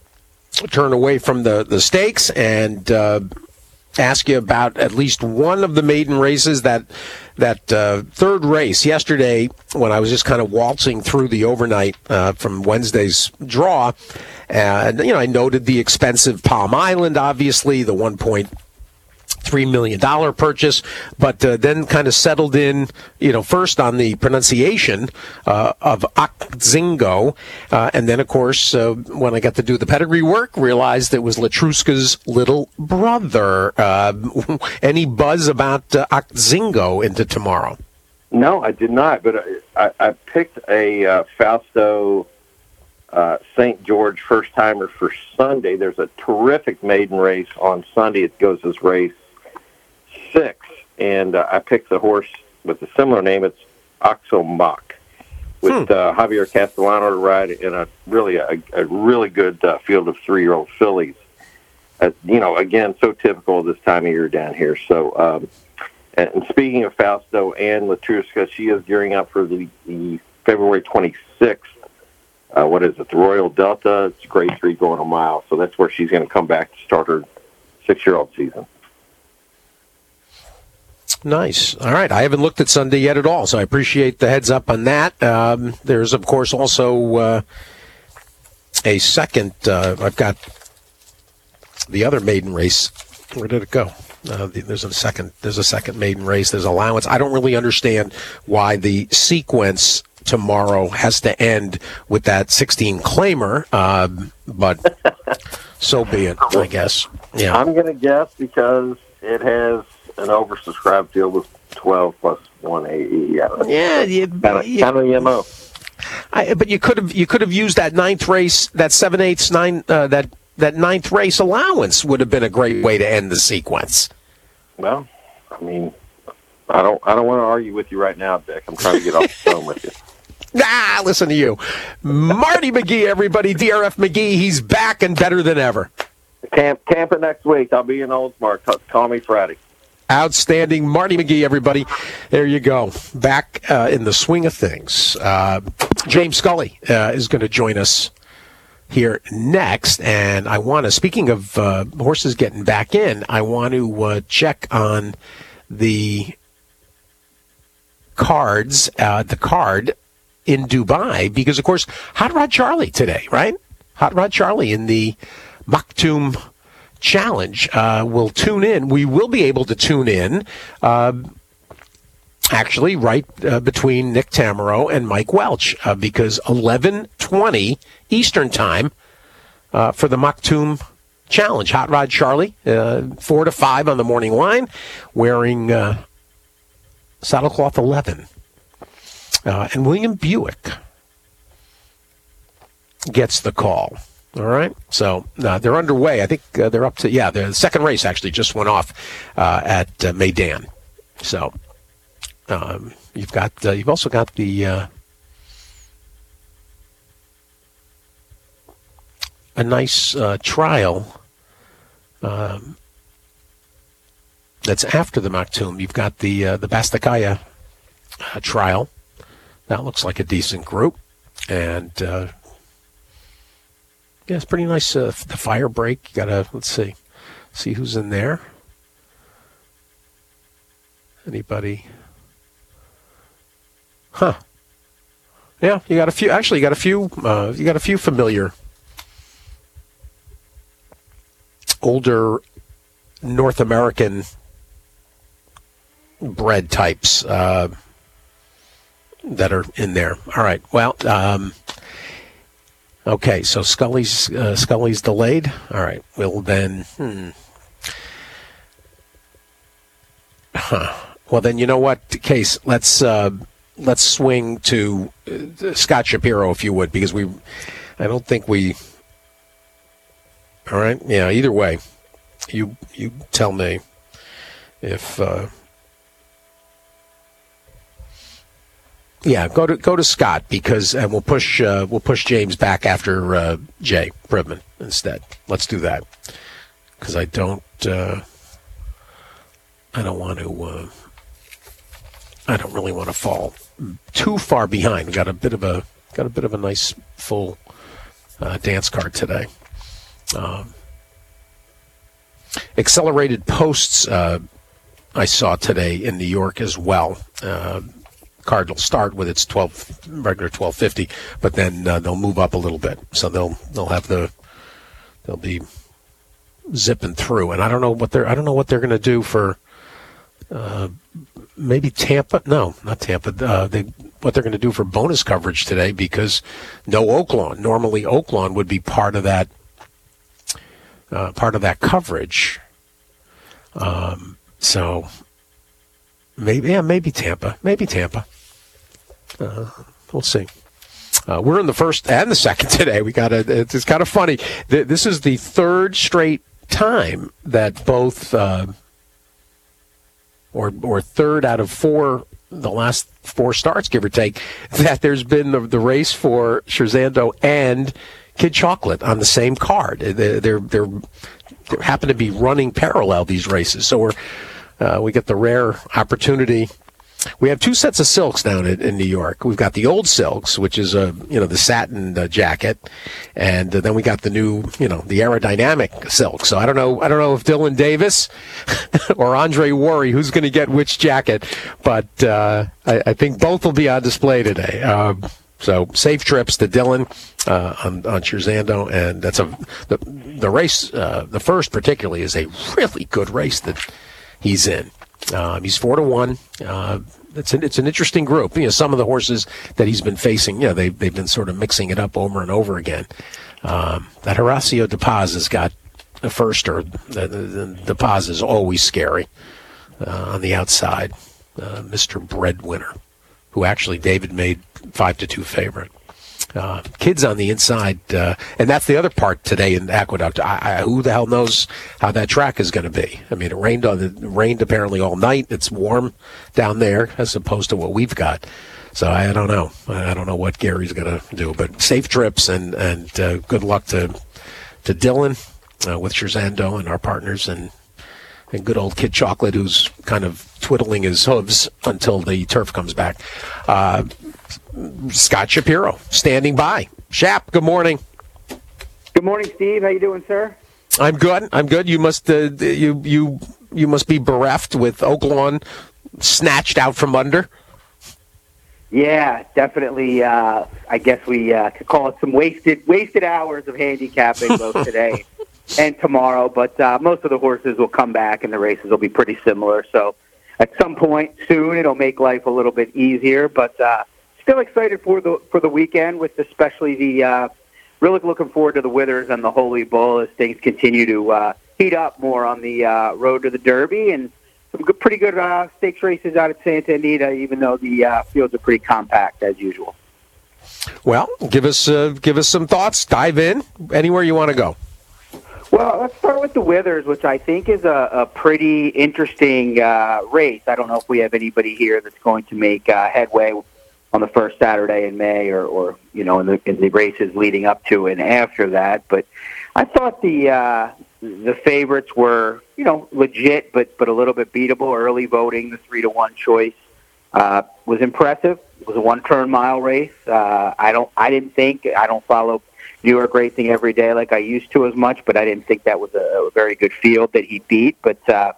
turn away from the the stakes and uh, ask you about at least one of the maiden races. That that uh, third race yesterday, when I was just kind of waltzing through the overnight uh, from Wednesday's draw. And, you know, I noted the expensive Palm Island, obviously, the one point three million dollars purchase, but uh, then kind of settled in, you know, first on the pronunciation uh, of Akzingo. Uh, and then, of course, uh, when I got to do the pedigree work, realized it was Latruska's little brother. Uh, any buzz about uh, Akzingo into tomorrow? No, I did not, but I, I picked a uh, Fausto Uh, Saint George first-timer for Sunday. There's a terrific maiden race on Sunday. It goes as race six, and uh, I picked the horse with a similar name. It's Oxomock, with hmm. uh, Javier Castellano to ride in a really a, a really good uh, field of three-year-old fillies. Uh, you know, again, so typical of this time of year down here. So, um, and, and speaking of Fausto and Latruska, she is gearing up for the, the February twenty-sixth. Uh, what is it, the Royal Delta? It's grade three going a mile, so that's where she's going to come back to start her six-year-old season. Nice. All right. I haven't looked at Sunday yet at all, so I appreciate the heads up on that. Um, there's, of course, also uh, a second. Uh, I've got the other maiden race. Where did it go? Uh, the, there's a second. There's a second maiden race. There's allowance. I don't really understand why the sequence tomorrow has to end with that sixteen claimer, uh, but so be it, I guess. Yeah, I'm going to guess because it has an oversubscribed field with twelve plus one A E. Yeah, yeah, you, kind of you, kind of the M O. I, but you could have you could have used that ninth race, that seven eighths nine uh, that that ninth race allowance would have been a great way to end the sequence. Well, I mean, I don't I don't want to argue with you right now, Dick. I'm trying to get off the phone with you. Ah, listen to you. Marty McGee, everybody. D R F McGee, he's back and better than ever. Camp, camping next week. I'll be in Oldsmar. Call me Friday. Outstanding. Marty McGee, everybody. There you go. Back uh, in the swing of things. Uh, James Scully uh, is going to join us here next. And I want to, speaking of uh, horses getting back in, I want to uh, check on the cards, uh, the card in Dubai, because, of course, Hot Rod Charlie today, right? Hot Rod Charlie in the Maktoum Challenge uh, will tune in. We will be able to tune in, uh, actually, right uh, between Nick Tamero and Mike Welch, uh, because eleven twenty Eastern Time uh, for the Maktoum Challenge. Hot Rod Charlie, uh, four to five on the morning line, wearing uh, saddlecloth eleven. Uh, and William Buick gets the call. All right. So uh, they're underway. I think uh, they're up to, yeah, the second race actually just went off uh, at uh, Meydan. So um, you've got, uh, you've also got the, uh, a nice uh, trial um, that's after the Maktoum. You've got the, uh, the Bastakaya uh, trial. That looks like a decent group. And, uh, yeah, it's pretty nice. Uh, the fire break. You gotta, let's see, see who's in there. Anybody? Huh. Yeah, you got a few. Actually, you got a few. Uh, you got a few familiar, older North American bred types uh, that are in there. All right. Well, um, okay. So Scully's uh, Scully's delayed. All right. We'll then. Hmm. Huh. Well, then you know what, Case? Let's uh, let's swing to uh, Scott Shapiro, if you would, because we. I don't think we. All right. Yeah. Either way, you you tell me if. Uh, Yeah, go to go to Scott because and we'll push uh, we'll push James back after uh, Jay Pribman instead. Let's do that because I don't uh, I don't want to uh, I don't really want to fall too far behind. We got a bit of a got a bit of a nice full uh, dance card today. Um, accelerated posts uh, I saw today in New York as well. Uh, card will start with its twelve regular twelve fifty, but then uh, they'll move up a little bit. So they'll they'll have the they'll be zipping through, and I don't know what they're I don't know what they're going to do for uh, maybe Tampa. No, not Tampa. Uh, they what they're going to do for bonus coverage today because no Oaklawn. Normally Oaklawn would be part of that uh, part of that coverage. Um, so maybe yeah, maybe Tampa, maybe Tampa. Uh, we'll see. Uh, we're in the first and the second today. We got a, it's, it's kind of funny. This is the third straight time that both, uh, or or third out of four, the last four starts, give or take, that there's been the, the race for Scherzando and Kid Chocolate on the same card. They're they're, they're they happen to be running parallel these races, so we're uh, we get the rare opportunity. We have two sets of silks down in, in New York. We've got the old silks, which is a you know the satin uh, jacket, and uh, then we got the new you know the aerodynamic silk. So I don't know I don't know if Dylan Davis or Andre Worry who's going to get which jacket, but uh, I, I think both will be on display today. Um, so safe trips to Dylan uh, on on Scherzando, and that's a the the race. Uh, the first particularly is a really good race that he's in. Um, he's four to one. Uh, it's an, it's an interesting group. You know, some of the horses that he's been facing, you know, they they've been sort of mixing it up over and over again. Um, that Horacio De Paz has got a firster. The, the, the De Paz is always scary uh, on the outside. Uh, Mister Breadwinner, who actually David made five to two favorite. Uh, kids on the inside, uh, and that's the other part today in Aqueduct. I, I, who the hell knows how that track is going to be? I mean, it rained on it rained apparently all night. It's warm down there as opposed to what we've got. So I don't know. I don't know what Gary's going to do. But safe trips and and uh, good luck to to Dylan uh, with Scherzando and our partners, and and good old Kid Chocolate, who's kind of twiddling his hooves until the turf comes back. Uh, Scott Shapiro standing by. Shap, good morning. Good morning, Steve. How you doing, sir? I'm good. I'm good. You must uh, you you you must be bereft with Oaklawn snatched out from under. Yeah, definitely. Uh, I guess we uh, could call it some wasted wasted hours of handicapping both today and tomorrow. But uh, most of the horses will come back, and the races will be pretty similar. So at some point soon, it'll make life a little bit easier. But uh, still excited for the for the weekend, with especially the uh, really looking forward to the Withers and the Holy Bull as things continue to uh, heat up more on the uh, road to the Derby, and some good, pretty good uh, stakes races out at Santa Anita, even though the uh, fields are pretty compact as usual. Well, give us uh, give us some thoughts. Dive in anywhere you want to go. Well, let's start with the Withers, which I think is a, a pretty interesting uh, race. I don't know if we have anybody here that's going to make uh, headway on the first Saturday in May, or, or you know, in the, in the races leading up to and after that. But I thought the uh, the favorites were, you know, legit, but but a little bit beatable. Early voting, the three to one choice uh, was impressive. It was a one turn mile race. Uh, I don't, I didn't think, I don't follow New York racing every day like I used to as much, but I didn't think that was a, a very good field that he beat. But uh,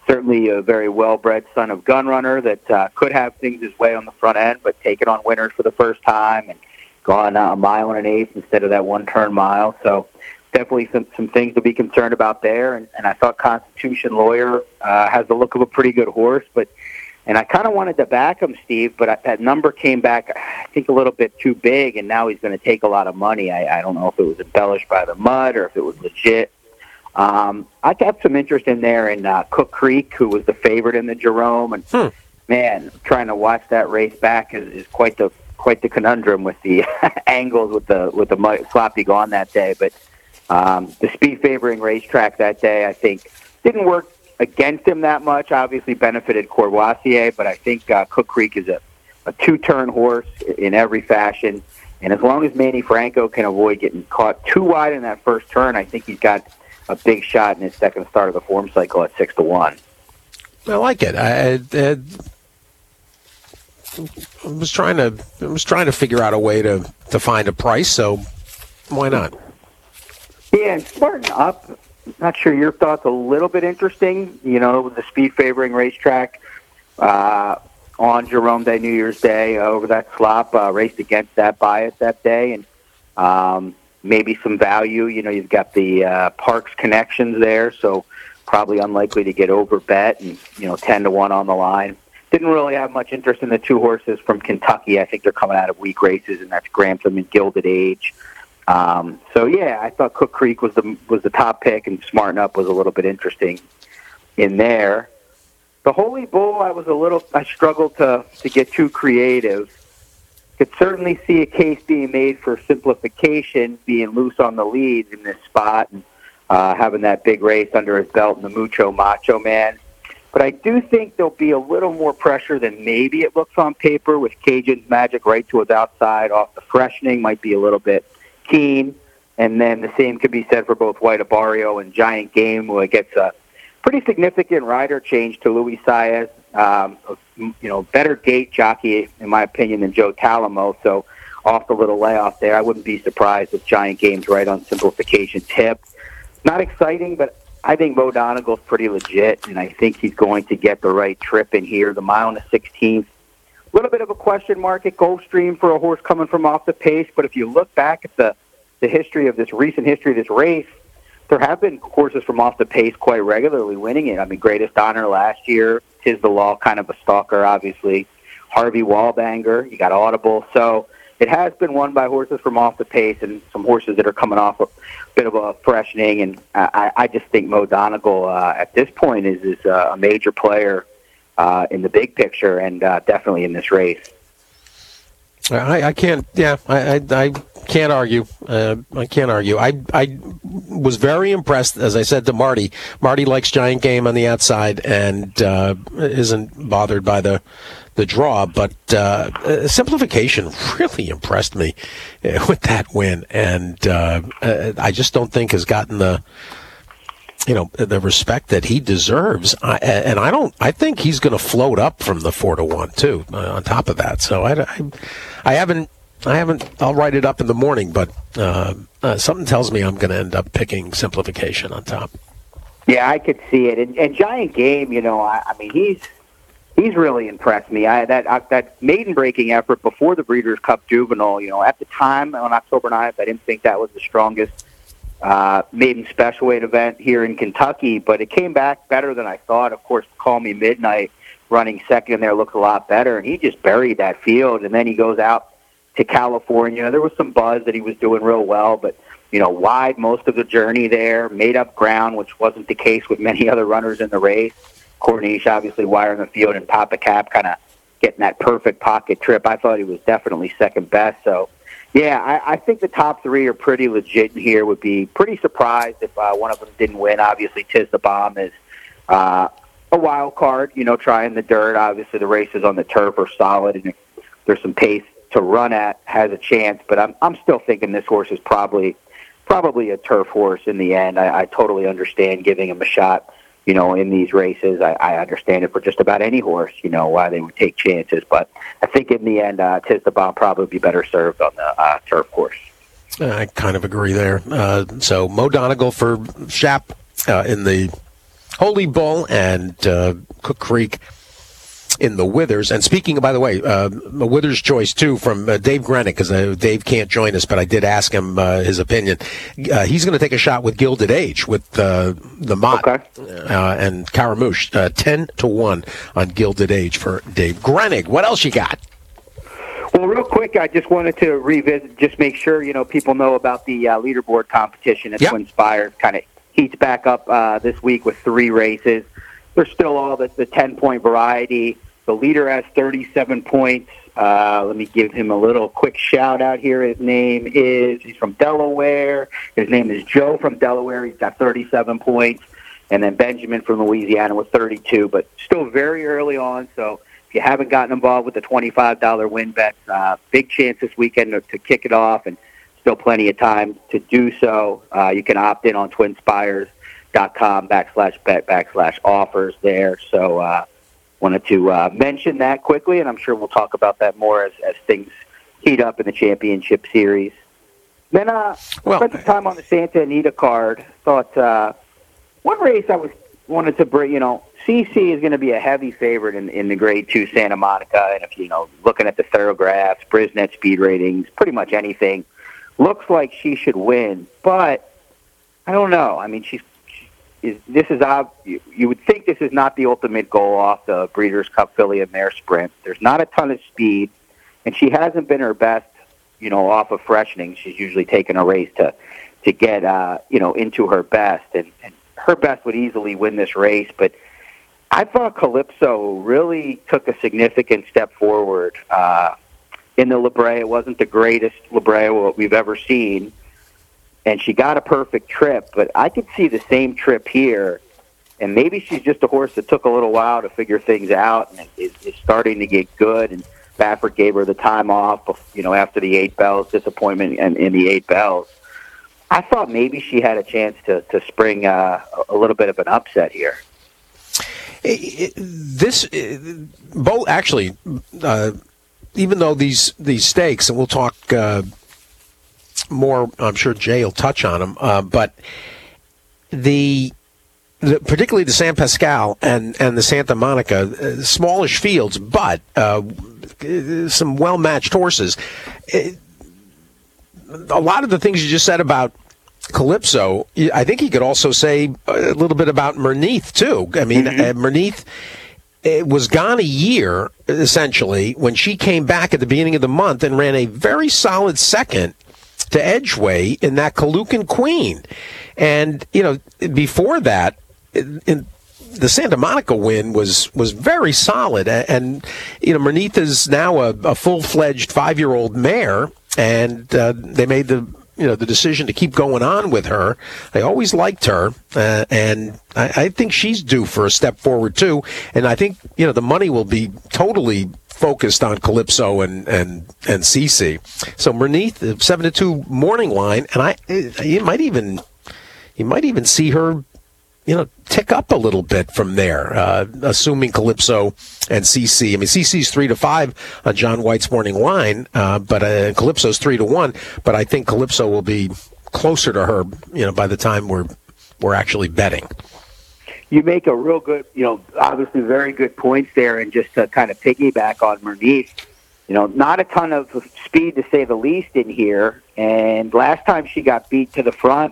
certainly a very well-bred son of gun runner that uh, could have things his way on the front end, but taken on winners for the first time and gone uh, a mile and an eighth instead of that one-turn mile. So definitely some, some things to be concerned about there. And, and I thought Constitution Lawyer uh, has the look of a pretty good horse, but and I kind of wanted to back him, Steve, but I, that number came back, I think, a little bit too big, and now he's going to take a lot of money. I, I don't know if it was embellished by the mud or if it was legit. Um, I got some interest in there in uh, Cook Creek, who was the favorite in the Jerome, and hmm. man, trying to watch that race back is, is quite the quite the conundrum with the angles with the with the mud, sloppy gone that day. But um, the speed favoring racetrack that day, I think, didn't work against him that much. Obviously benefited Courvoisier, but I think uh, Cook Creek is a, a two-turn horse in every fashion. And as long as Manny Franco can avoid getting caught too wide in that first turn, I think he's got a big shot in his second start of the form cycle at six to one. I like it. I, I, I was trying to I was trying to figure out a way to, to find a price, so why not? Yeah, and Smarten Up, not sure your thoughts, a little bit interesting. You know, with the speed favoring racetrack uh, on Jerome Day, New Year's Day, uh, over that slop, uh, raced against that bias that day, and um, maybe some value. You know, you've got the uh, Parks connections there, so probably unlikely to get over bet, and you know, ten to one on the line. Didn't really have much interest in the two horses from Kentucky. I think they're coming out of weak races, and that's Grantham and Gilded Age. Um, so yeah, I thought Cook Creek was the was the top pick, and Smarten Up was a little bit interesting in there. The Holy Bull, I was a little, I struggled to to get too creative. Could certainly see a case being made for simplification, being loose on the lead in this spot, and uh, having that big race under his belt in the Mucho Macho Man. But I do think there'll be a little more pressure than maybe it looks on paper with Cajun's Magic right to his outside off the freshening, might be a little bit keen, and then the same could be said for both White Abarrio and Giant Game, who gets a pretty significant rider change to Luis Saez. Um, you know, better gate jockey, in my opinion, than Joe Talamo, so off the little layoff there, I wouldn't be surprised if Giant Game's right on simplification tip. Not exciting, but I think Mo Donegal's pretty legit, and I think he's going to get the right trip in here. The mile and the sixteenth, a little bit of a question mark at Gulfstream for a horse coming from off the pace, but if you look back at the, the history of this, recent history of this race, there have been horses from off the pace quite regularly winning it. I mean, Greatest Honor last year, Tiz the Law, kind of a stalker, obviously. Harvey Wallbanger, you got Audible. So it has been won by horses from off the pace and some horses that are coming off a bit of a freshening. And I, I just think Mo Donegal uh, at this point is, is uh, a major player uh, in the big picture and uh, definitely in this race. I, I can't, yeah, I, I, I can't argue. Uh, I can't argue. I, I was very impressed, as I said to Marty. Marty likes Giant Game on the outside and uh, isn't bothered by the the draw, but uh, simplification really impressed me with that win, and uh, I just don't think has gotten the you know the respect that he deserves. I, and I don't. I think he's going to float up from the four to one too. Uh, on top of that, so I, I, I haven't. I haven't. I'll write it up in the morning, but uh, uh, something tells me I'm going to end up picking simplification on top. Yeah, I could see it. And, and Giant Game, you know, I, I mean, he's he's really impressed me. I that uh, that maiden breaking effort before the Breeders' Cup Juvenile, you know, at the time on October ninth, I didn't think that was the strongest uh, maiden special weight event here in Kentucky, but it came back better than I thought. Of course, Call Me Midnight running second there looked a lot better, and he just buried that field. And then he goes out to California. There was some buzz that he was doing real well, but, you know, wide most of the journey there, made up ground, which wasn't the case with many other runners in the race. Corniche obviously wiring the field, and Papa Cap kind of getting that perfect pocket trip. I thought he was definitely second best. So, yeah, I, I think the top three are pretty legit in here. Would be pretty surprised if uh, one of them didn't win. Obviously, Tiz the Bomb is uh, a wild card, you know, trying the dirt. Obviously, the races on the turf are solid, and there's some pace to run at, has a chance, but I'm I'm still thinking this horse is probably probably a turf horse in the end. I, I totally understand giving him a shot, you know, in these races. I, I understand it for just about any horse, you know, why they would take chances. But I think in the end, uh, Tiz the Bomb probably be better served on the uh, turf course. I kind of agree there. Uh, so Mo Donegal for Shap uh, in the Holy Bull and uh, Cook Creek in the Withers. And speaking of, by the way, uh, a Withers choice, too, from uh, Dave Grenick, because uh, Dave can't join us, but I did ask him uh, his opinion. Uh, he's going to take a shot with Gilded Age, with uh, the Mott okay. uh, and Caramouche. Uh, ten to one on Gilded Age for Dave Grenick. What else you got? Well, real quick, I just wanted to revisit, just make sure, you know, people know about the uh, leaderboard competition at yep. Twin Spires. Kind of heats back up uh, this week with three races. There's still all the, the ten-point variety. The leader has thirty-seven points. Uh, let me give him a little quick shout-out here. His name is, he's from Delaware. His name is Joe from Delaware. He's got thirty-seven points. And then Benjamin from Louisiana with thirty-two. But still very early on, so if you haven't gotten involved with the twenty-five dollars win bets, uh, big chance this weekend to, to kick it off, and still plenty of time to do so. Uh, you can opt in on twinspires.com backslash bet backslash offers there. So, uh, wanted to uh, mention that quickly, and I'm sure we'll talk about that more as, as things heat up in the championship series. Then uh, well, spent some time on the Santa Anita card. Thought uh, one race I was wanted to bring, you know, C C is going to be a heavy favorite in, in the Grade two Santa Monica, and if, you know, looking at the thoroughgraphs, Brisnet speed ratings, pretty much anything, looks like she should win, but I don't know. I mean, she's Is this is ob- you, you would think this is not the ultimate goal off the Breeders' Cup Filly and Mare Sprint. There's not a ton of speed, and she hasn't been her best, you know, off of freshening. She's usually taken a race to to get uh, you know, into her best, and, and her best would easily win this race. But I thought Calypso really took a significant step forward uh, in the La Brea. It wasn't the greatest La Brea we've ever seen, and she got a perfect trip, but I could see the same trip here, and maybe she's just a horse that took a little while to figure things out and is, is starting to get good, and Baffert gave her the time off, you know, after the eight bells, disappointment in, in the eight bells. I thought maybe she had a chance to, to spring uh, a little bit of an upset here. It, it, this, both actually, uh, even though these, these stakes, and we'll talk uh, more, I'm sure Jay will touch on them, uh, but the, the particularly the San Pascal and, and the Santa Monica, uh, smallish fields, but uh, some well-matched horses. It, a lot of the things you just said about Calypso, I think he could also say a little bit about Merneath, too. I mean, mm-hmm. uh, Merneath it was gone a year, essentially, when she came back at the beginning of the month and ran a very solid second to Edgeway in that Kalukan Queen. And, you know, before that, in, in the Santa Monica win was, was very solid. And, and you know, Merneath is now a, a full-fledged five-year-old mare, and uh, they made the you know the decision to keep going on with her. I always liked her, uh, and I, I think she's due for a step forward too. And I think you know the money will be totally focused on Calypso and and and Cece. So Merneath, the seven to two morning line, and I you might even you might even see her you know tick up a little bit from there, uh, assuming Calypso and C C. I mean, C C's three to five on John White's morning line, uh, but uh, Calypso's three to one. But I think Calypso will be closer to her, you know, by the time we're we're actually betting. You make a real good, you know, obviously very good points there, and just to kind of piggyback on Merneath, you know, not a ton of speed to say the least in here. And last time she got beat to the front,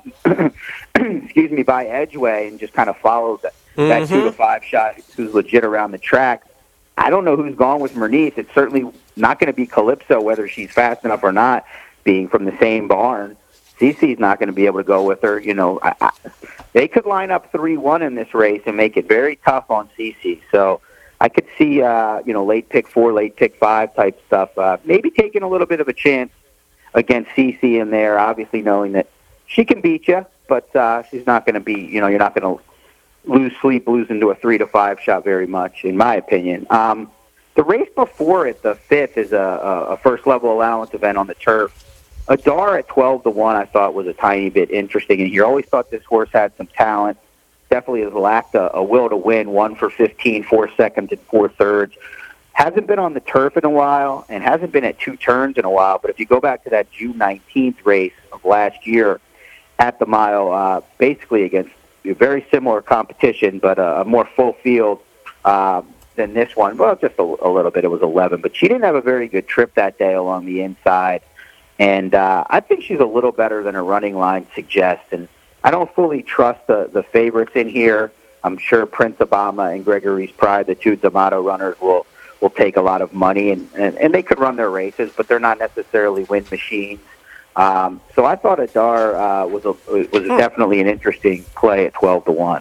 excuse me, by Edgeway, and just kind of followed that, mm-hmm. that two to five shot, who's legit around the track. I don't know who's gone with Merneath. It's certainly not going to be Calypso, whether she's fast enough or not, being from the same barn. Cece's not going to be able to go with her. You know, I, I, they could line up three one in this race and make it very tough on Cece. So I could see, uh, you know, late pick four, late pick five type stuff. Uh, maybe taking a little bit of a chance against Cece in there, obviously knowing that she can beat you, but uh, she's not going to be, you know, you're not going to lose sleep losing to a three to five shot very much, in my opinion. Um, the race before it, the fifth, is a, a first level allowance event on the turf. Adar at twelve to one, I thought was a tiny bit interesting, and you always thought this horse had some talent. Definitely has lacked a, a will to win, one for fifteen, four seconds and four thirds. Hasn't been on the turf in a while, and hasn't been at two turns in a while, but if you go back to that June nineteenth race of last year at the mile, uh, basically against very similar competition, but a, a more full field uh, than this one. Well, just a, a little bit. It was eleven, but she didn't have a very good trip that day along the inside. And uh, I think she's a little better than her running line suggests. And I don't fully trust the, the favorites in here. I'm sure Prince Obama and Gregory's Pride, the two D'Amato runners, will will take a lot of money, and, and, and they could run their races, but they're not necessarily win machines. Um, so I thought Adar uh, was a, was a definitely an interesting play at twelve to one.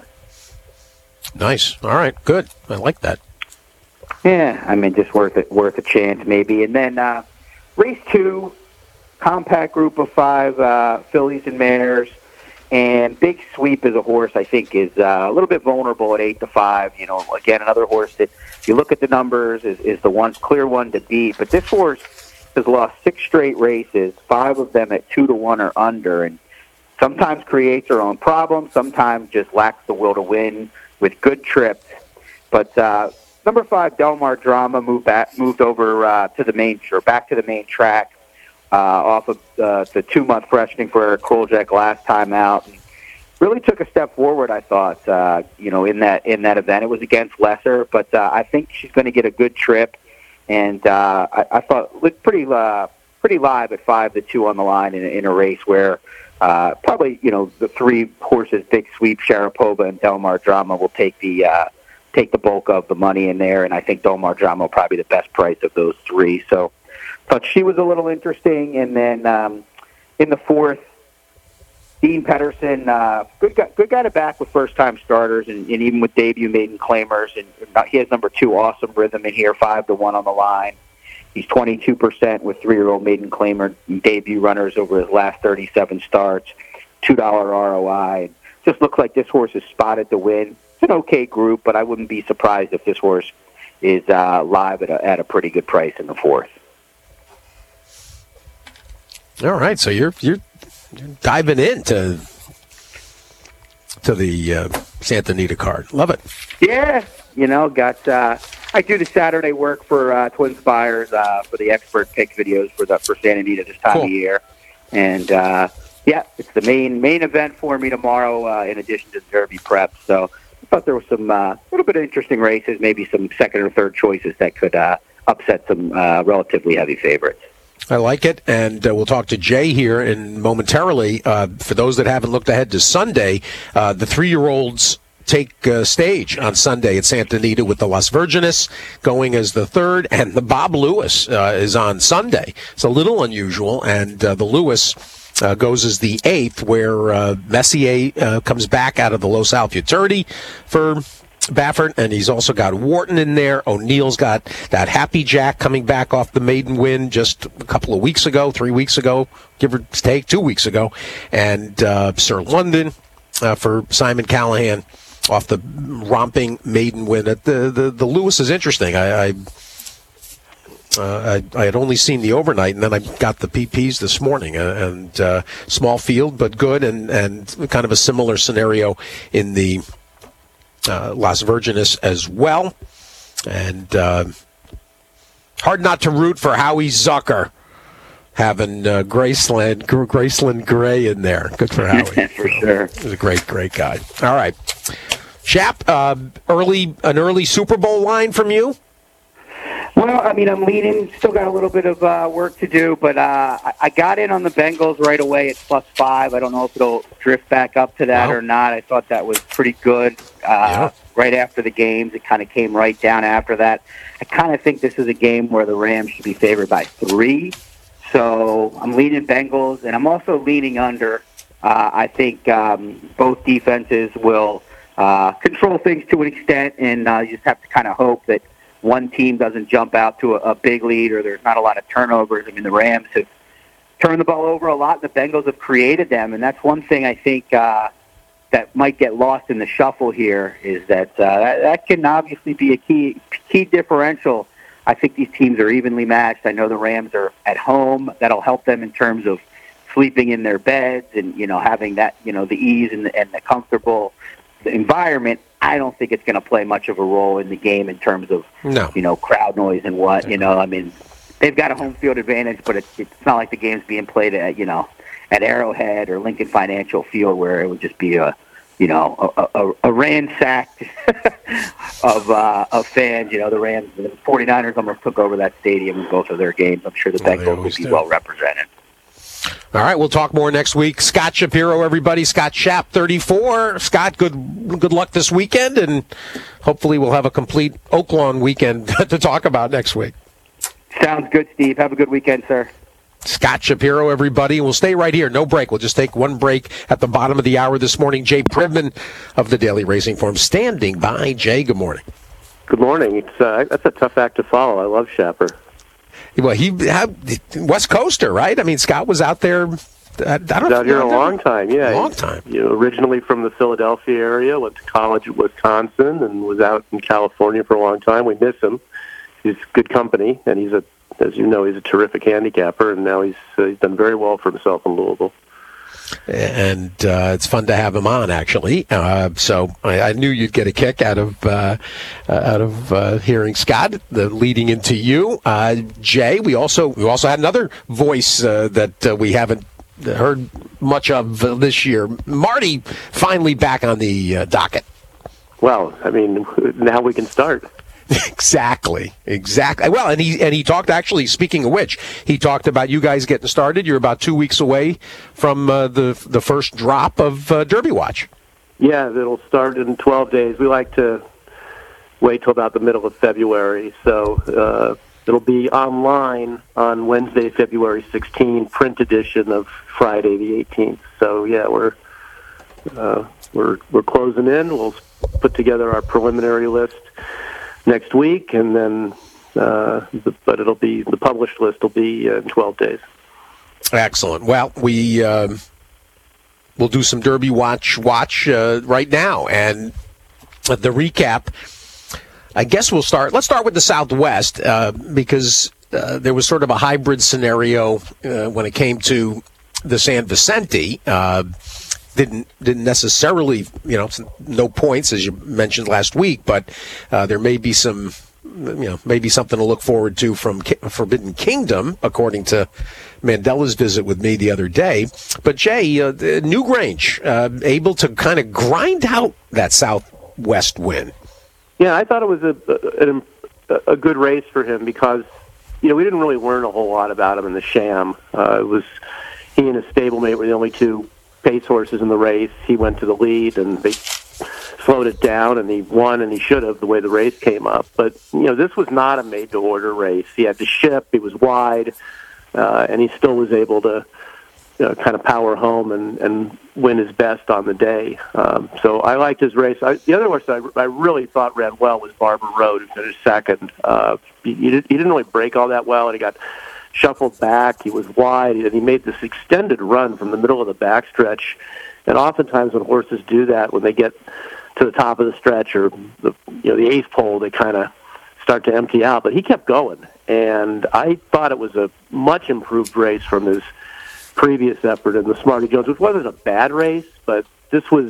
Nice. All right. Good. I like that. Yeah, I mean, just worth it, worth a chance maybe. And then uh, race two, compact group of five uh, fillies and mares. And Big Sweep as a horse, I think, is uh, a little bit vulnerable at eight to five. You know, again, another horse that, if you look at the numbers, is, is the one clear one to beat. But this horse has lost six straight races, five of them at two to one or under, and sometimes creates her own problems, sometimes just lacks the will to win with good trips. But uh, number five, Delmar Drama, moved back, moved over uh, to the main, or back to the main track. Uh, off of uh, the two-month freshening for Eric Krolczyk last time out, and really took a step forward. I thought, uh, you know, in that in that event, it was against Lesser, but uh, I think she's going to get a good trip, and uh, I, I thought looked pretty uh, pretty live at five to two on the line in, in a race where uh, probably you know the three horses, Big Sweep, Sharapova, and Delmar Drama will take the uh, take the bulk of the money in there, and I think Delmar Drama will probably be the best price of those three. So. Thought she was a little interesting, and then um, in the fourth, Dean Pedersen, uh, good guy, good guy to back with first-time starters, and, and even with debut maiden claimers. And he has number two, Awesome Rhythm in here, five to one on the line. He's twenty-two percent with three-year-old maiden claimer debut runners over his last thirty-seven starts, two dollar R O I. Just looks like this horse is spotted to win. It's an okay group, but I wouldn't be surprised if this horse is uh, live at a, at a pretty good price in the fourth. All right, so you're you're, you're diving into to the uh, Santa Anita card. Love it. Yeah, you know, got uh, I do the Saturday work for uh, Twin Spires uh, for the expert pick videos for the for Santa Anita this time cool. of year, and uh, yeah, it's the main main event for me tomorrow. Uh, in addition to the Derby prep, so I thought there was some a uh, little bit of interesting races, maybe some second or third choices that could uh, upset some uh, relatively heavy favorites. I like it, and uh, we'll talk to Jay here in momentarily. Uh, for those that haven't looked ahead to Sunday, uh, the three-year-olds take uh, stage on Sunday at Santa Anita with the Las Virgenes going as the third, and the Bob Lewis uh, is on Sunday. It's a little unusual, and uh, the Lewis uh, goes as the eighth, where uh, Messier uh, comes back out of the Los Alfuturdi for Baffert, and he's also got Wharton in there. O'Neill's got that Happy Jack coming back off the maiden win just a couple of weeks ago, three weeks ago, give or take, two weeks ago. And uh, Sir London uh, for Simon Callahan off the romping maiden win. The the, the Lewis is interesting. I I, uh, I I had only seen the overnight, and then I got the P Ps this morning. Uh, and uh, small field, but good, and, and kind of a similar scenario in the Uh, Las Virgenes as well. And uh, hard not to root for Howie Zucker having uh, Graceland, G- Graceland Gray in there. Good for Howie. For sure. He's a great, great guy. All right. Shap, uh, early an early Super Bowl line from you? Well, I mean, I'm leaning. Still got a little bit of uh, work to do, but uh, I, I got in on the Bengals right away at plus five. I don't know if it'll drift back up to that wow. or not. I thought that was pretty good. Uh, yeah. Right after the games, it kind of came right down after that. I kind of think this is a game where the Rams should be favored by three. So I'm leaning Bengals, and I'm also leaning under. Uh, I think um, both defenses will uh, control things to an extent, and uh, you just have to kind of hope that one team doesn't jump out to a, a big lead or there's not a lot of turnovers. I mean, the Rams have turned the ball over a lot, and the Bengals have created them, and that's one thing I think uh, that might get lost in the shuffle here is that, uh, that that can obviously be a key key differential. I think these teams are evenly matched. I know the Rams are at home. That'll help them in terms of sleeping in their beds and, you know, having that, you know, the ease and the, and the comfortable environment. I don't think it's going to play much of a role in the game in terms of, no. you know, crowd noise and what, you know, I mean, they've got a home field advantage, but it's, it's not like the game's being played at, you know, at Arrowhead or Lincoln Financial Field where it would just be a, you know, a, a, a ransacked of uh, of fans. You know, the Rams, the 49ers almost took over that stadium in both of their games. I'm sure the Well, Bengals will be do. well represented. All right, we'll talk more next week. Scott Shapiro, everybody. Scott Shap, thirty-four. Scott, good good luck this weekend, and hopefully we'll have a complete Oaklawn weekend to talk about next week. Sounds good, Steve. Have a good weekend, sir. Scott Shapiro, everybody. We'll stay right here. No break. We'll just take one break at the bottom of the hour this morning. Jay Privman of the Daily Racing Form standing by. Jay, good morning. Good morning. It's uh, that's a tough act to follow. I love Shapper. Well, he had West Coaster, right? I mean, Scott was out there. I don't know. Out here a long time, yeah. Long time. You know, originally from the Philadelphia area, went to college at Wisconsin, and was out in California for a long time. We miss him. He's good company, and he's a, as you know, he's a terrific handicapper, and now he's uh, he's done very well for himself in Louisville. And uh, it's fun to have him on, actually. Uh, so I, I knew you'd get a kick out of uh, uh, out of uh, hearing Scott, the leading into you, uh, Jay. We also we also had another voice uh, that uh, we haven't heard much of uh, this year. Marty finally back on the uh, docket. Well, I mean, now we can start. Exactly, exactly. Well, and he and he talked, actually, speaking of which, he talked about you guys getting started. You're about two weeks away from uh, the the first drop of uh, Derby Watch. Yeah, it'll start in twelve days. We like to wait till about the middle of February. So uh, it'll be online on Wednesday, February sixteenth, print edition of Friday the eighteenth. So, yeah, we're uh, we're we're closing in. We'll put together our preliminary list next week, and then, uh, the, but it'll be, the published list will be uh, in twelve days. Excellent. Well, we um, we'll do some Derby Watch watch uh, right now, and the recap. I guess we'll start. Let's start with the Southwest uh, because uh, there was sort of a hybrid scenario uh, when it came to the San Vicente. Uh, Didn't didn't necessarily, you know, no points as you mentioned last week, but uh, there may be some, you know, maybe something to look forward to from Ki- Forbidden Kingdom, according to Mandela's visit with me the other day. But Jay, uh, Newgrange uh, able to kind of grind out that Southwest win. Yeah, I thought it was a a, a good race for him because, you know, we didn't really learn a whole lot about him in the Sham. Uh, it was he and his stablemate were the only two pace horses in the race. He went to the lead, and they slowed it down, and he won, and he should have, the way the race came up. But, you know, this was not a made-to-order race. He had to ship, he was wide, uh, and he still was able to, you know, kind of power home and, and win his best on the day. Um, so I liked his race. I, the other horse I, I really thought ran well was Barber Road, who finished second. Uh, he, he didn't really break all that well, and he got shuffled back, he was wide, and he made this extended run from the middle of the backstretch. And oftentimes when horses do that, when they get to the top of the stretch or the, you know, the eighth pole, they kind of start to empty out. But he kept going, and I thought it was a much improved race from his previous effort in the Smarty Jones, which wasn't a bad race, but this was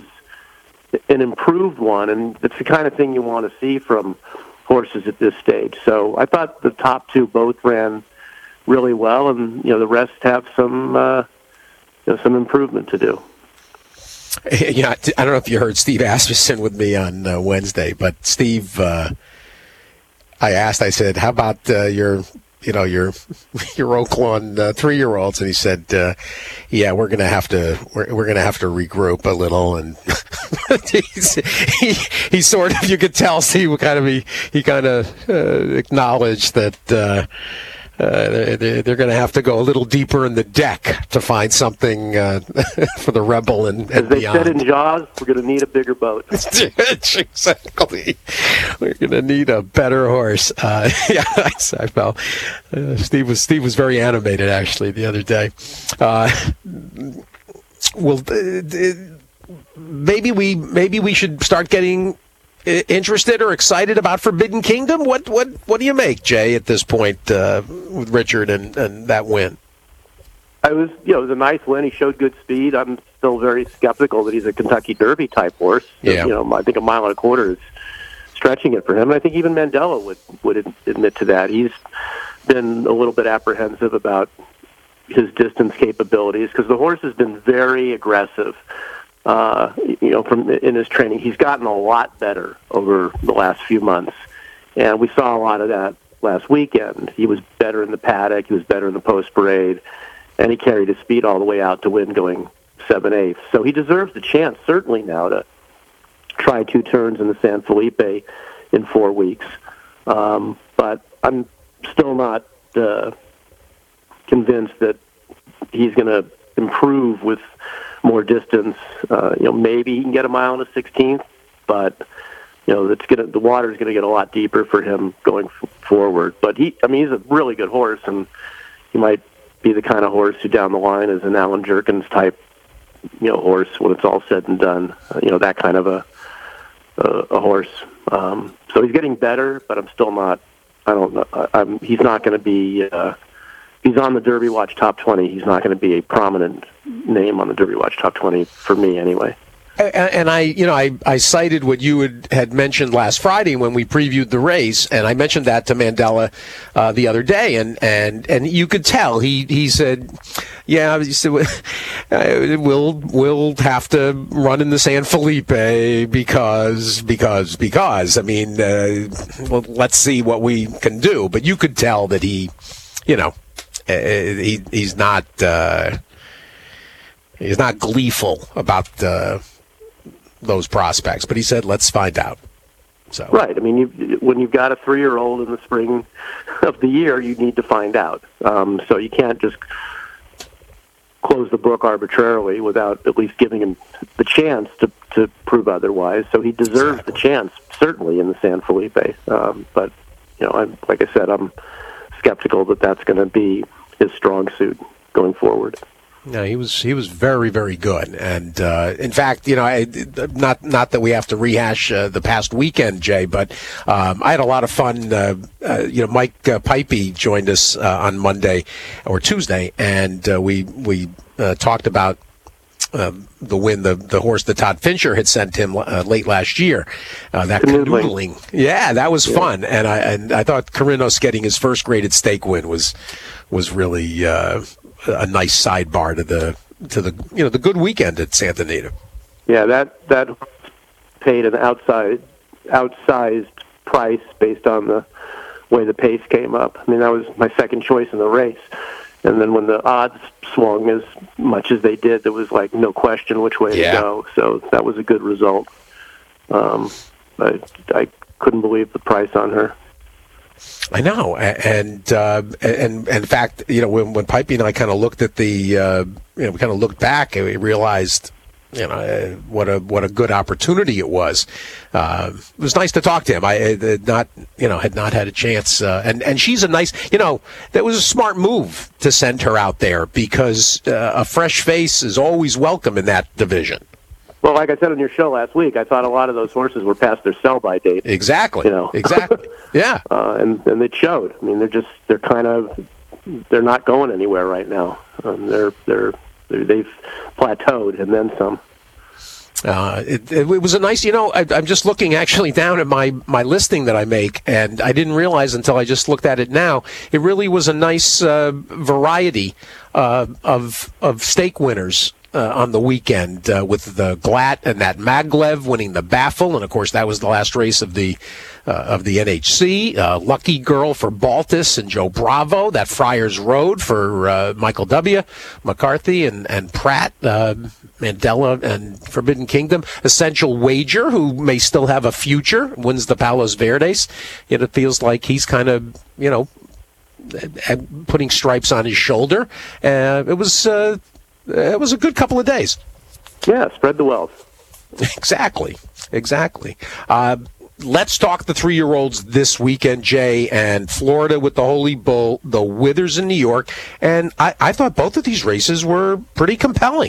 an improved one, and it's the kind of thing you want to see from horses at this stage. So I thought the top two both ran really well, and you know the rest have some uh, you know, some improvement to do. Yeah, I don't know if you heard Steve Asmussen with me on uh, Wednesday, but Steve, uh, I asked, I said, "How about uh, your, you know, your your Oaklawn uh, three-year-olds?" And he said, uh, "Yeah, we're gonna have to we're, we're gonna have to regroup a little." And he he sort of, you could tell Steve kind of he he kind of uh, acknowledged that. Uh, Uh, they're, they're going to have to go a little deeper in the deck to find something uh, for the Rebel and, and As they beyond. said in Jaws, we're going to need a bigger boat. Exactly. We're going to need a better horse. Uh, yeah, I, I felt uh, Steve was Steve was very animated actually the other day. Uh, well, uh, maybe we maybe we should start getting interested or excited about Forbidden Kingdom? What what what do you make, Jay, at this point uh, with Richard and, and that win? I was, you know, it was a nice win. He showed good speed. I'm still very skeptical that he's a Kentucky Derby type horse. Yeah. You know, I think a mile and a quarter is stretching it for him. And I think even Mandela would would admit to that. He's been a little bit apprehensive about his distance capabilities because the horse has been very aggressive uh, you know, from in his training. He's gotten a lot better over the last few months, and we saw a lot of that last weekend. He was better in the paddock. He was better in the post parade, and he carried his speed all the way out to win, going seven eighths. So he deserves the chance, certainly now, to try two turns in the San Felipe in four weeks. Um, but I'm still not uh, convinced that he's going to improve with more distance. Uh, you know, maybe he can get a mile and a sixteenth, but you know, it's gonna the water's going to get a lot deeper for him going f- forward. But he, I mean, he's a really good horse, and he might be the kind of horse who down the line is an Alan Jerkins type, you know, horse when it's all said and done. Uh, you know, that kind of a a, a horse. Um, so he's getting better, but I'm still not. I don't know. I, I'm, he's not going to be. Uh, he's on the Derby Watch Top twenty. He's not going to be a prominent name on the Derby Watch Top twenty for me, anyway. And I, you know, I, I cited what you had, had mentioned last Friday when we previewed the race, and I mentioned that to Mandela uh, the other day, and, and, and you could tell he, he said, yeah, he said, we'll we'll have to run in the San Felipe because because because I mean, uh, well, let's see what we can do. But you could tell that he, you know, he he's not uh, he's not gleeful about Uh, those prospects, but he said, let's find out. So right. I mean, you, when you've got a three-year-old in the spring of the year, you need to find out. Um, so you can't just close the book arbitrarily without at least giving him the chance to, to prove otherwise. So he deserves exactly. the chance, certainly, in the San Felipe. Um, but, you know, I'm, like I said, I'm skeptical that that's going to be his strong suit going forward. No, he was he was very very good, and uh, in fact, you know, I, not not that we have to rehash uh, the past weekend, Jay, but um, I had a lot of fun. Uh, uh, you know, Mike uh, Pipey joined us uh, on Monday or Tuesday, and uh, we we uh, talked about uh, the win, the the horse that Todd Fincher had sent him uh, late last year. Uh, that canoodling, yeah, that was yeah. fun, and I and I thought Carinos getting his first graded stake win was was really. Uh, a nice sidebar to the to the you know the good weekend at Santa Anita. Yeah, that that paid an outside outsized price based on the way the pace came up. I mean, that was my second choice in the race, and then when the odds swung as much as they did, there was like no question which way yeah. to go. So that was a good result. Um, I I couldn't believe the price on her. I know, and uh, and, and in fact, you know, when when Pipey and I kind of looked at the, uh, you know, we kind of looked back and we realized, you know, uh, what a what a good opportunity it was. Uh, it was nice to talk to him. I had not, you know, had not had a chance, uh, and and she's a nice, you know, that was a smart move to send her out there because uh, a fresh face is always welcome in that division. Well, like I said on your show last week, I thought a lot of those horses were past their sell-by date. Exactly. You know, exactly. Yeah. Uh, and and it showed. I mean, they're just they're kind of they're not going anywhere right now. Um, they're, they're they're they've plateaued and then some. Uh, it, it was a nice, you know, I, I'm just looking actually down at my, my listing that I make, and I didn't realize until I just looked at it now, it really was a nice uh, variety uh, of of stake winners. Uh, on the weekend uh, with the Glatt and that Maglev winning the Baffle, and of course that was the last race of the uh, of the N H C. Uh, Lucky Girl for Baltus and Joe Bravo. That Friars Road for uh, Michael W. McCarthy and and Pratt, uh, Mandela and Forbidden Kingdom. Essential Wager, who may still have a future, wins the Palos Verdes. Yet it feels like he's kind of you know putting stripes on his shoulder. Uh, it was. Uh, It was a good couple of days. Yeah, spread the wealth. Exactly, exactly. Uh, let's talk the three-year-olds this weekend, Jay, and Florida with the Holy Bull, the Withers in New York. And I, I thought both of these races were pretty compelling.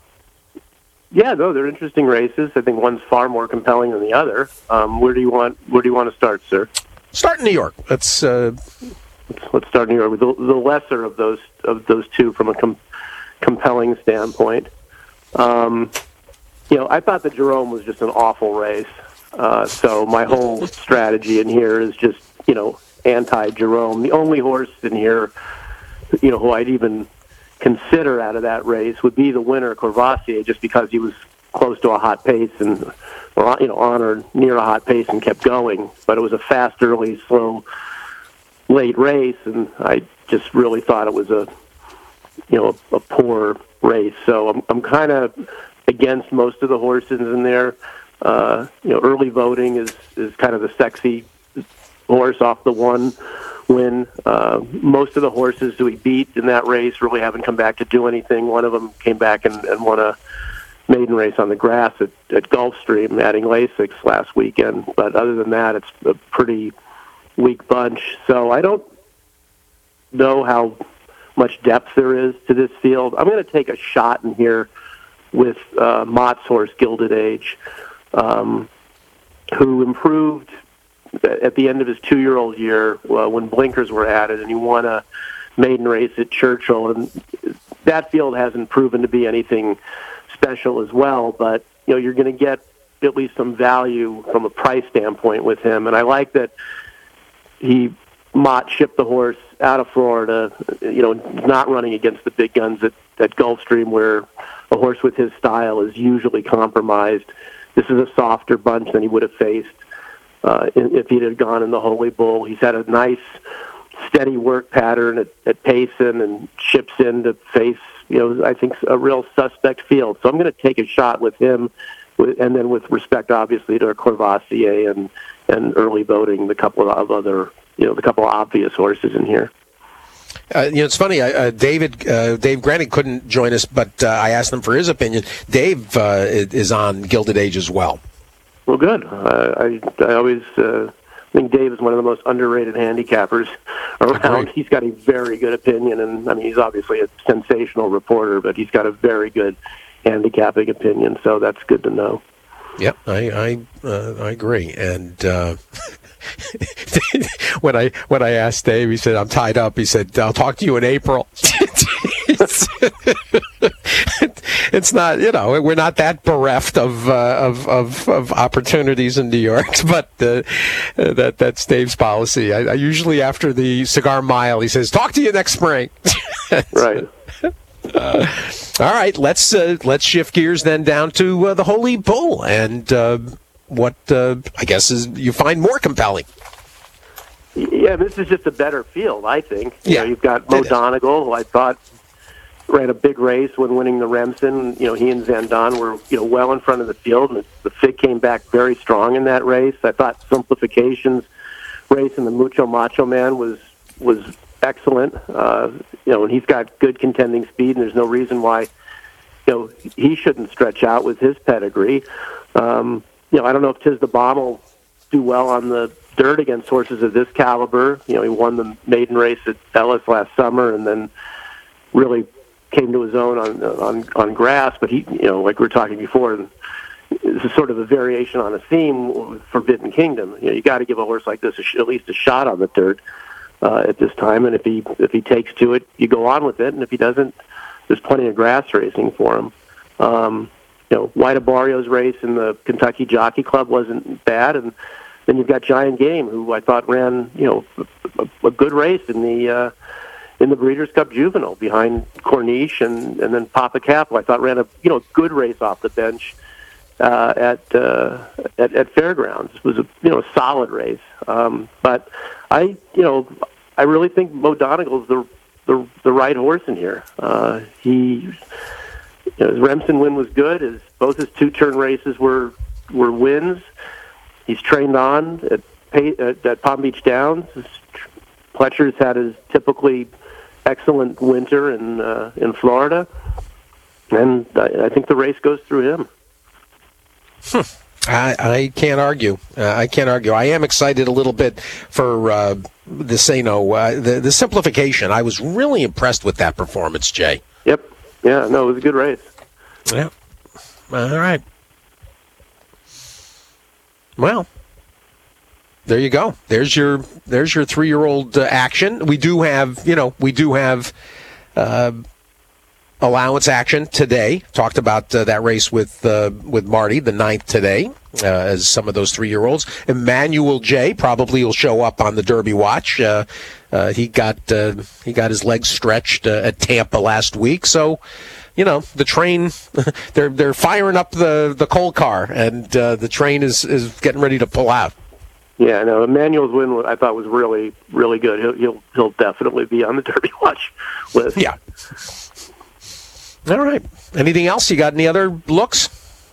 Yeah, no, they're interesting races. I think one's far more compelling than the other. Um, where do you want Where do you want to start, sir? Start in New York. Let's uh... let's, let's start in New York. The, the lesser of those of those two from a com- compelling standpoint. Um, you know, I thought that Jerome was just an awful race. Uh, so my whole strategy in here is just, you know, anti-Jerome. The only horse in here, you know, who I'd even consider out of that race would be the winner, Courvoisier, just because he was close to a hot pace and, or, you know, on or near a hot pace and kept going. But it was a fast, early, slow, late race, and I just really thought it was a, you know, a, a poor race. So I'm, I'm kind of against most of the horses in there. Uh, you know, early voting is, is kind of the sexy horse off the one win. Uh, most of the horses who he beat in that race really haven't come back to do anything. One of them came back and, and won a maiden race on the grass at, at Gulfstream, adding Lasix last weekend. But other than that, it's a pretty weak bunch. So I don't know how much depth there is to this field. I'm going to take a shot in here with uh, Mott's horse, Gilded Age, um, who improved at the end of his two-year-old year uh, when blinkers were added, and he won a maiden race at Churchill. And that field hasn't proven to be anything special as well, but you know, you're going to get at least some value from a price standpoint with him. And I like that he Mott shipped the horse out of Florida, you know, not running against the big guns at, at Gulfstream, where a horse with his style is usually compromised. This is a softer bunch than he would have faced uh, if he had gone in the Holy Bull. He's had a nice, steady work pattern at, at Payson and ships in to face, you know, I think a real suspect field. So I'm going to take a shot with him, with, and then with respect, obviously, to Courvoisier and, and early voting, the couple of other, you know, the couple of obvious horses in here. Uh, you know, it's funny. Uh, David, uh, Dave Granning couldn't join us, but uh, I asked him for his opinion. Dave uh, is on Gilded Age as well. Well, good. Uh, I I always uh, think Dave is one of the most underrated handicappers around. He's got a very good opinion, and I mean, he's obviously a sensational reporter, but he's got a very good handicapping opinion. So that's good to know. Yep, I I uh, I agree. And uh, when I when I asked Dave, he said, "I'm tied up." He said, "I'll talk to you in April." it's, it's not, you know, we're not that bereft of uh, of, of of opportunities in New York, but uh, that that's Dave's policy. I, I usually after the Cigar Mile, he says, "Talk to you next spring." Right. Uh, all right, let's uh, let's shift gears then down to uh, the Holy Bull and uh, what uh, I guess is you find more compelling. Yeah, this is just a better field, I think. You Yeah, know, you've got Mo Donegal, who I thought ran a big race when winning the Remsen. You know, he and Zandon were, you know, well in front of the field, and the Fig came back very strong in that race. I thought Simplification's race in the Mucho Macho Man was was excellent. Uh, you know, and he's got good contending speed, and there's no reason why, you know, he shouldn't stretch out with his pedigree. Um, you know, I don't know if Tiz the Bomb will do well on the dirt against horses of this caliber. You know, he won the maiden race at Ellis last summer, and then really came to his own on on on grass. But he, you know, like we were talking before, this is sort of a variation on a theme, Forbidden Kingdom. You know, you got to give a horse like this a sh- at least a shot on the dirt uh, at this time. And if he if he takes to it, you go on with it. And if he doesn't, there's plenty of grass racing for him. Um, you know, White Barrio's race in the Kentucky Jockey Club wasn't bad, and then you've got Giant Game, who I thought ran, you know, a, a good race in the uh, in the Breeders' Cup Juvenile behind Corniche and, and then Papa Cap, who I thought ran a you know good race off the bench uh, at, uh, at at Fairgrounds. It was a you know a solid race, um, but I you know I really think Mo Donegal's the the the right horse in here. Uh, he you know, his Remsen win was good. His both his two turn races were were wins. He's trained on at, at, at Palm Beach Downs. Pletcher's had his typically excellent winter in uh, in Florida, and I, I think the race goes through him. Hmm. I, I can't argue. Uh, I can't argue. I am excited a little bit for uh, the Sano, uh, the the simplification. I was really impressed with that performance, Jay. Yep. Yeah. No, it was a good race. Yeah. All right. Well, there you go. There's your there's your three-year-old uh, action. We do have, you know, we do have uh, allowance action today. Talked about uh, that race with uh, with Marty, the ninth today. uh, as some of those three-year-olds. Emmanuel J. probably will show up on the Derby watch. Uh, uh, he got uh, he got his legs stretched uh, at Tampa last week, so you know the train they're they're firing up the, the coal car, and uh, the train is, is getting ready to pull out. Yeah, no, Emmanuel's win I thought was really really good. He'll he'll, he'll definitely be on the Derby watch list. Yeah. All right. Anything else? You got any other looks?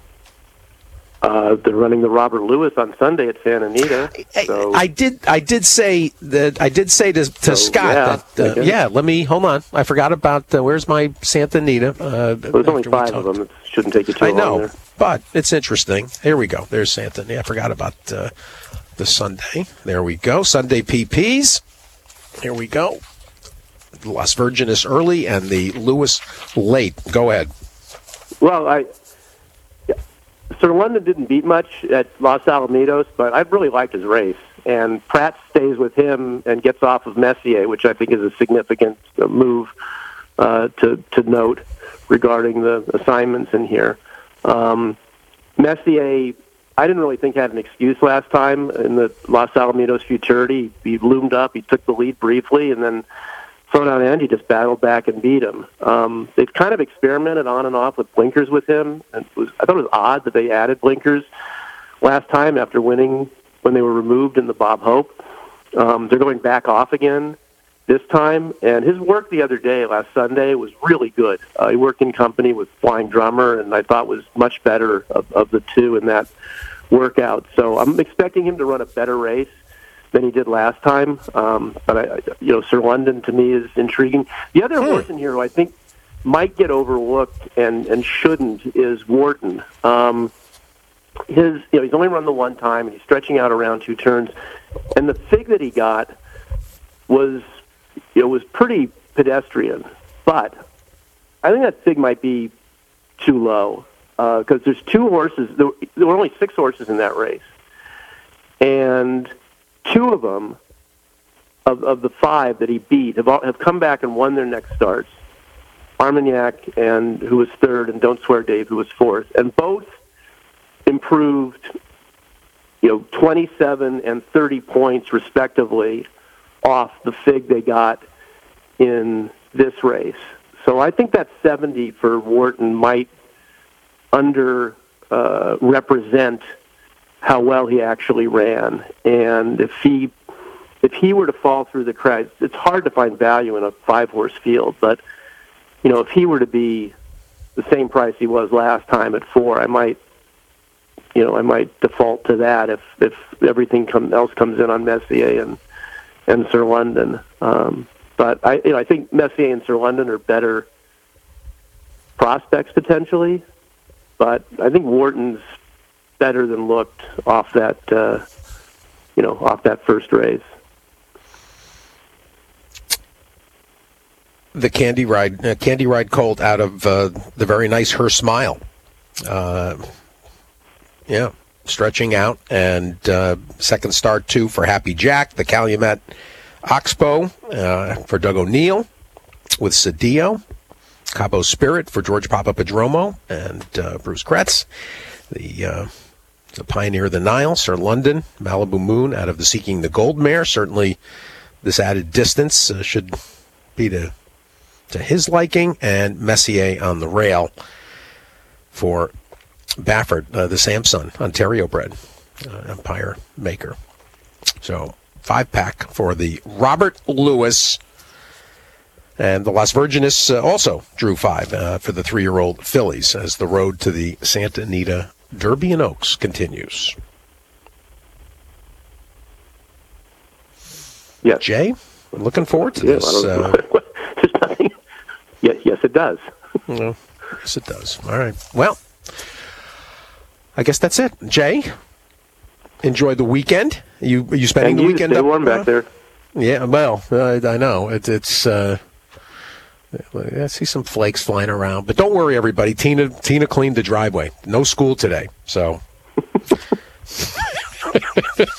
Uh, they're running the Robert Lewis on Sunday at Santa Anita. So. I, I did. I did say that. I did say to, to So, Scott yeah, that. Uh, okay. yeah. Let me hold on. I forgot about uh, where's my Santa Anita. Uh, There's only after we five of talked. them. It shouldn't take you too I long. know, There. but it's interesting. Here we go. There's Santa Anita. I forgot about uh, the Sunday. There we go. Sunday P Ps. Here we go. The Las Virgenes early and the Lewis late. Go ahead. Well, I yeah, Sir London didn't beat much at Los Alamitos, but I really liked his race. And Pratt stays with him and gets off of Messier, which I think is a significant uh, move uh, to to note regarding the assignments in here. Um, Messier, I didn't really think had an excuse last time in the Los Alamitos Futurity. He loomed up, he took the lead briefly, and then thrown out end, he just battled back and beat him. Um, they've kind of experimented on and off with blinkers with him. And it was, I thought it was odd that they added blinkers last time after winning when they were removed in the Bob Hope. Um, they're going back off again this time. And his work the other day, last Sunday, was really good. Uh, he worked in company with Flying Drummer, and I thought was much better of, of the two in that workout. So I'm expecting him to run a better race than he did last time. Um, but, I, I, you know, Sir London to me is intriguing. The other Hmm. horse in here who I think might get overlooked and, and shouldn't is Wharton. Um, his, you know, he's only run the one time, and he's stretching out around two turns. And the fig that he got was, you know, was pretty pedestrian. But I think that fig might be too low because uh, there's two horses. There, there were only six horses in that race. And two of them, of, of the five that he beat, have, all, have come back and won their next starts. Armagnac, and who was third, and Don't Swear Dave, who was fourth. And both improved, you know, twenty-seven and thirty points, respectively, off the fig they got in this race. So I think that seventy for Wharton might under uh, represent how well he actually ran. And if he if he were to fall through the cracks, it's hard to find value in a five-horse field, but, you know, if he were to be the same price he was last time at four, I might, you know, I might default to that if, if everything come, else comes in on Messier and, and Sir London. Um, but I, you know, I think Messier and Sir London are better prospects potentially, but I think Wharton's better than looked off that, uh, you know, off that first race. The Candy Ride, uh, Candy Ride Colt out of uh, the very nice Her Smile. Uh, yeah, stretching out. And uh, second start, two for Happy Jack. The Calumet Oxbow uh, for Doug O'Neill with Cedillo. Cabo Spirit for George Papapadromo and uh, Bruce Kretz. The uh, the Pioneer of the Nile, Sir London, Malibu Moon out of the Seeking the Gold Mare. Certainly this added distance uh, should be to, to his liking. And Messier on the rail for Baffert, uh, the Samson, Ontario bred uh, Empire maker. So five-pack for the Robert Lewis. And the Las Virgenes uh, also drew five uh, for the three-year-old fillies as the road to the Santa Anita Derby and Oaks continues. Yes. Jay, I'm looking forward to Yeah, this. I don't Uh, know. There's nothing. Yes, yes, it does. well, yes, it does. All right. Well, I guess that's it. Jay, enjoy the weekend. You are you spending And the you weekend stay up warm uh, back there. Yeah, well, uh, I know. It, it's, uh, I see some flakes flying around. But don't worry, everybody. Tina Tina cleaned the driveway. No school today, so.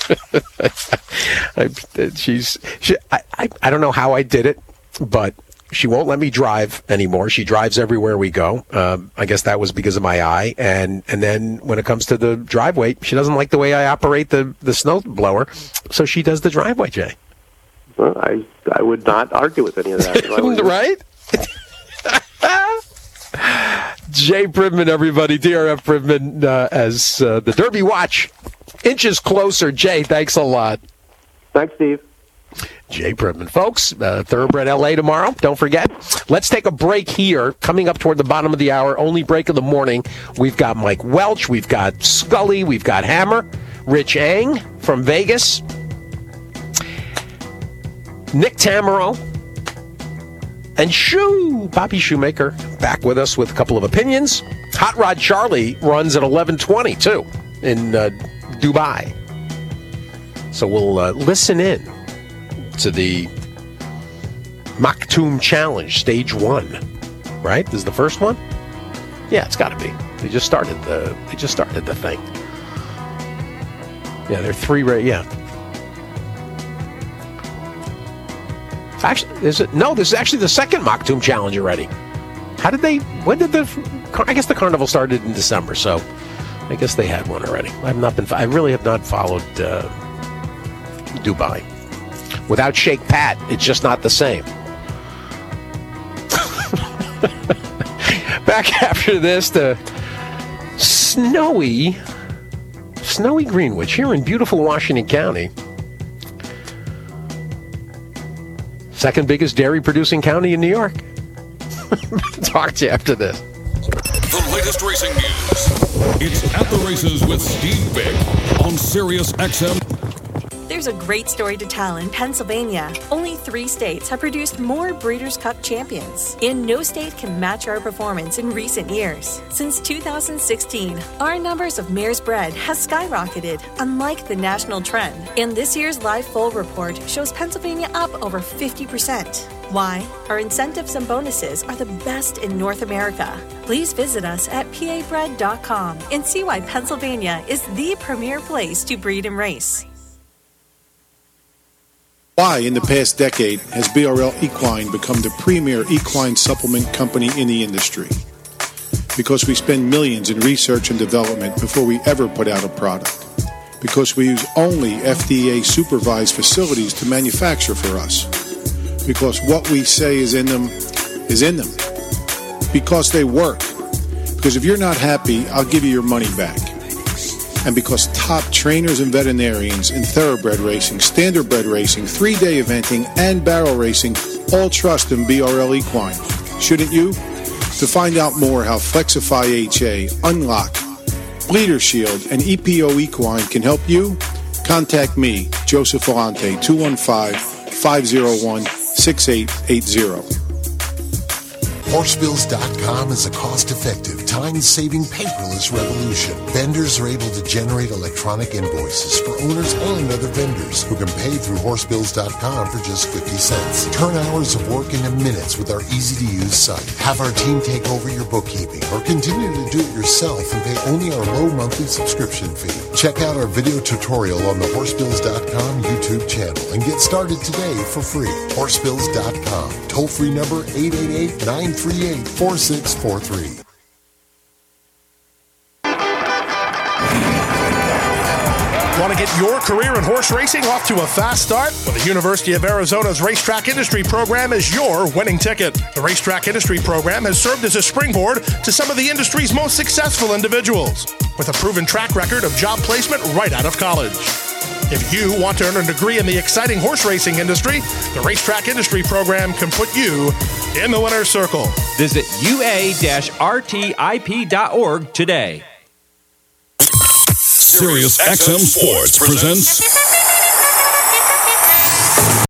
I, she's, she, I, I, I don't know how I did it, but she won't let me drive anymore. She drives everywhere we go. Um, I guess that was because of my eye. And and then when it comes to the driveway, she doesn't like the way I operate the, the snow blower, so she does the driveway, Jay. Well, I I would not argue with any of that. Right? Jay Privman, everybody. D R F Privman uh, as uh, the Derby Watch inches closer. Jay, thanks a lot. Thanks, Steve. Jay Privman. Folks, uh, Thoroughbred L A tomorrow. Don't forget. Let's take a break here. Coming up toward the bottom of the hour, only break of the morning. We've got Mike Welch. We've got Scully. We've got Hammer. Rich Eng from Vegas. Nick Tamero. And Shoe, Bobby Shoemaker, back with us with a couple of opinions. Hot Rod Charlie runs at eleven twenty, too, in uh, Dubai. So we'll uh, listen in to the Maktoum Challenge, stage one. Right? This is the first one? Yeah, it's got to be. They just started the. They just started the thing. Yeah, they're three. Ra- yeah. Actually, is it? No, this is actually the second Maktoum Challenge already. How did they? When did the? I guess the carnival started in December, so I guess they had one already. I've not been. I really have not followed uh, Dubai. Without Sheikh Pat, it's just not the same. Back after this, the snowy, snowy Greenwich here in beautiful Washington County. Second biggest dairy producing county in New York. Talk to you after this. The latest racing news. It's At the Races with Steve Big on Sirius X M. There's a great story to tell in Pennsylvania. Only three states have produced more Breeders' Cup champions, and no state can match our performance in recent years. Since two thousand sixteen, our numbers of mares bred has skyrocketed, unlike the national trend. And this year's live foal report shows Pennsylvania up over fifty percent. Why? Our incentives and bonuses are the best in North America. Please visit us at P A bred dot com and see why Pennsylvania is the premier place to breed and race. Why, in the past decade, has B R L Equine become the premier equine supplement company in the industry? Because we spend millions in research and development before we ever put out a product. Because we use only F D A-supervised facilities to manufacture for us. Because what we say is in them is in them. Because they work. Because if you're not happy, I'll give you your money back. And because top trainers and veterinarians in thoroughbred racing, standardbred racing, three-day eventing, and barrel racing all trust in B R L Equine. Shouldn't you? To find out more how Flexify H A, Unlock, Bleeder Shield, and E P O Equine can help you, contact me, Joseph Volante, two one five, five oh one, six eight eight zero. Horse Bills dot com is a cost-effective, time-saving paperless revolution. Vendors are able to generate electronic invoices for owners and other vendors who can pay through Horse Bills dot com for just fifty cents. Turn hours of work into minutes with our easy-to-use site. Have our team take over your bookkeeping or continue to do it yourself and pay only our low monthly subscription fee. Check out our video tutorial on the Horse Bills dot com YouTube channel and get started today for free. Horse Bills dot com. Toll-free number eight eight eight, nine three eight, four six four three. Want to get your career in horse racing off to a fast start? Well, the University of Arizona's Racetrack Industry Program is your winning ticket. The Racetrack Industry Program has served as a springboard to some of the industry's most successful individuals, with a proven track record of job placement right out of college. If you want to earn a degree in the exciting horse racing industry, the Racetrack Industry Program can put you in the winner's circle. Visit U A R T I P dot org today. Sirius X M Sports presents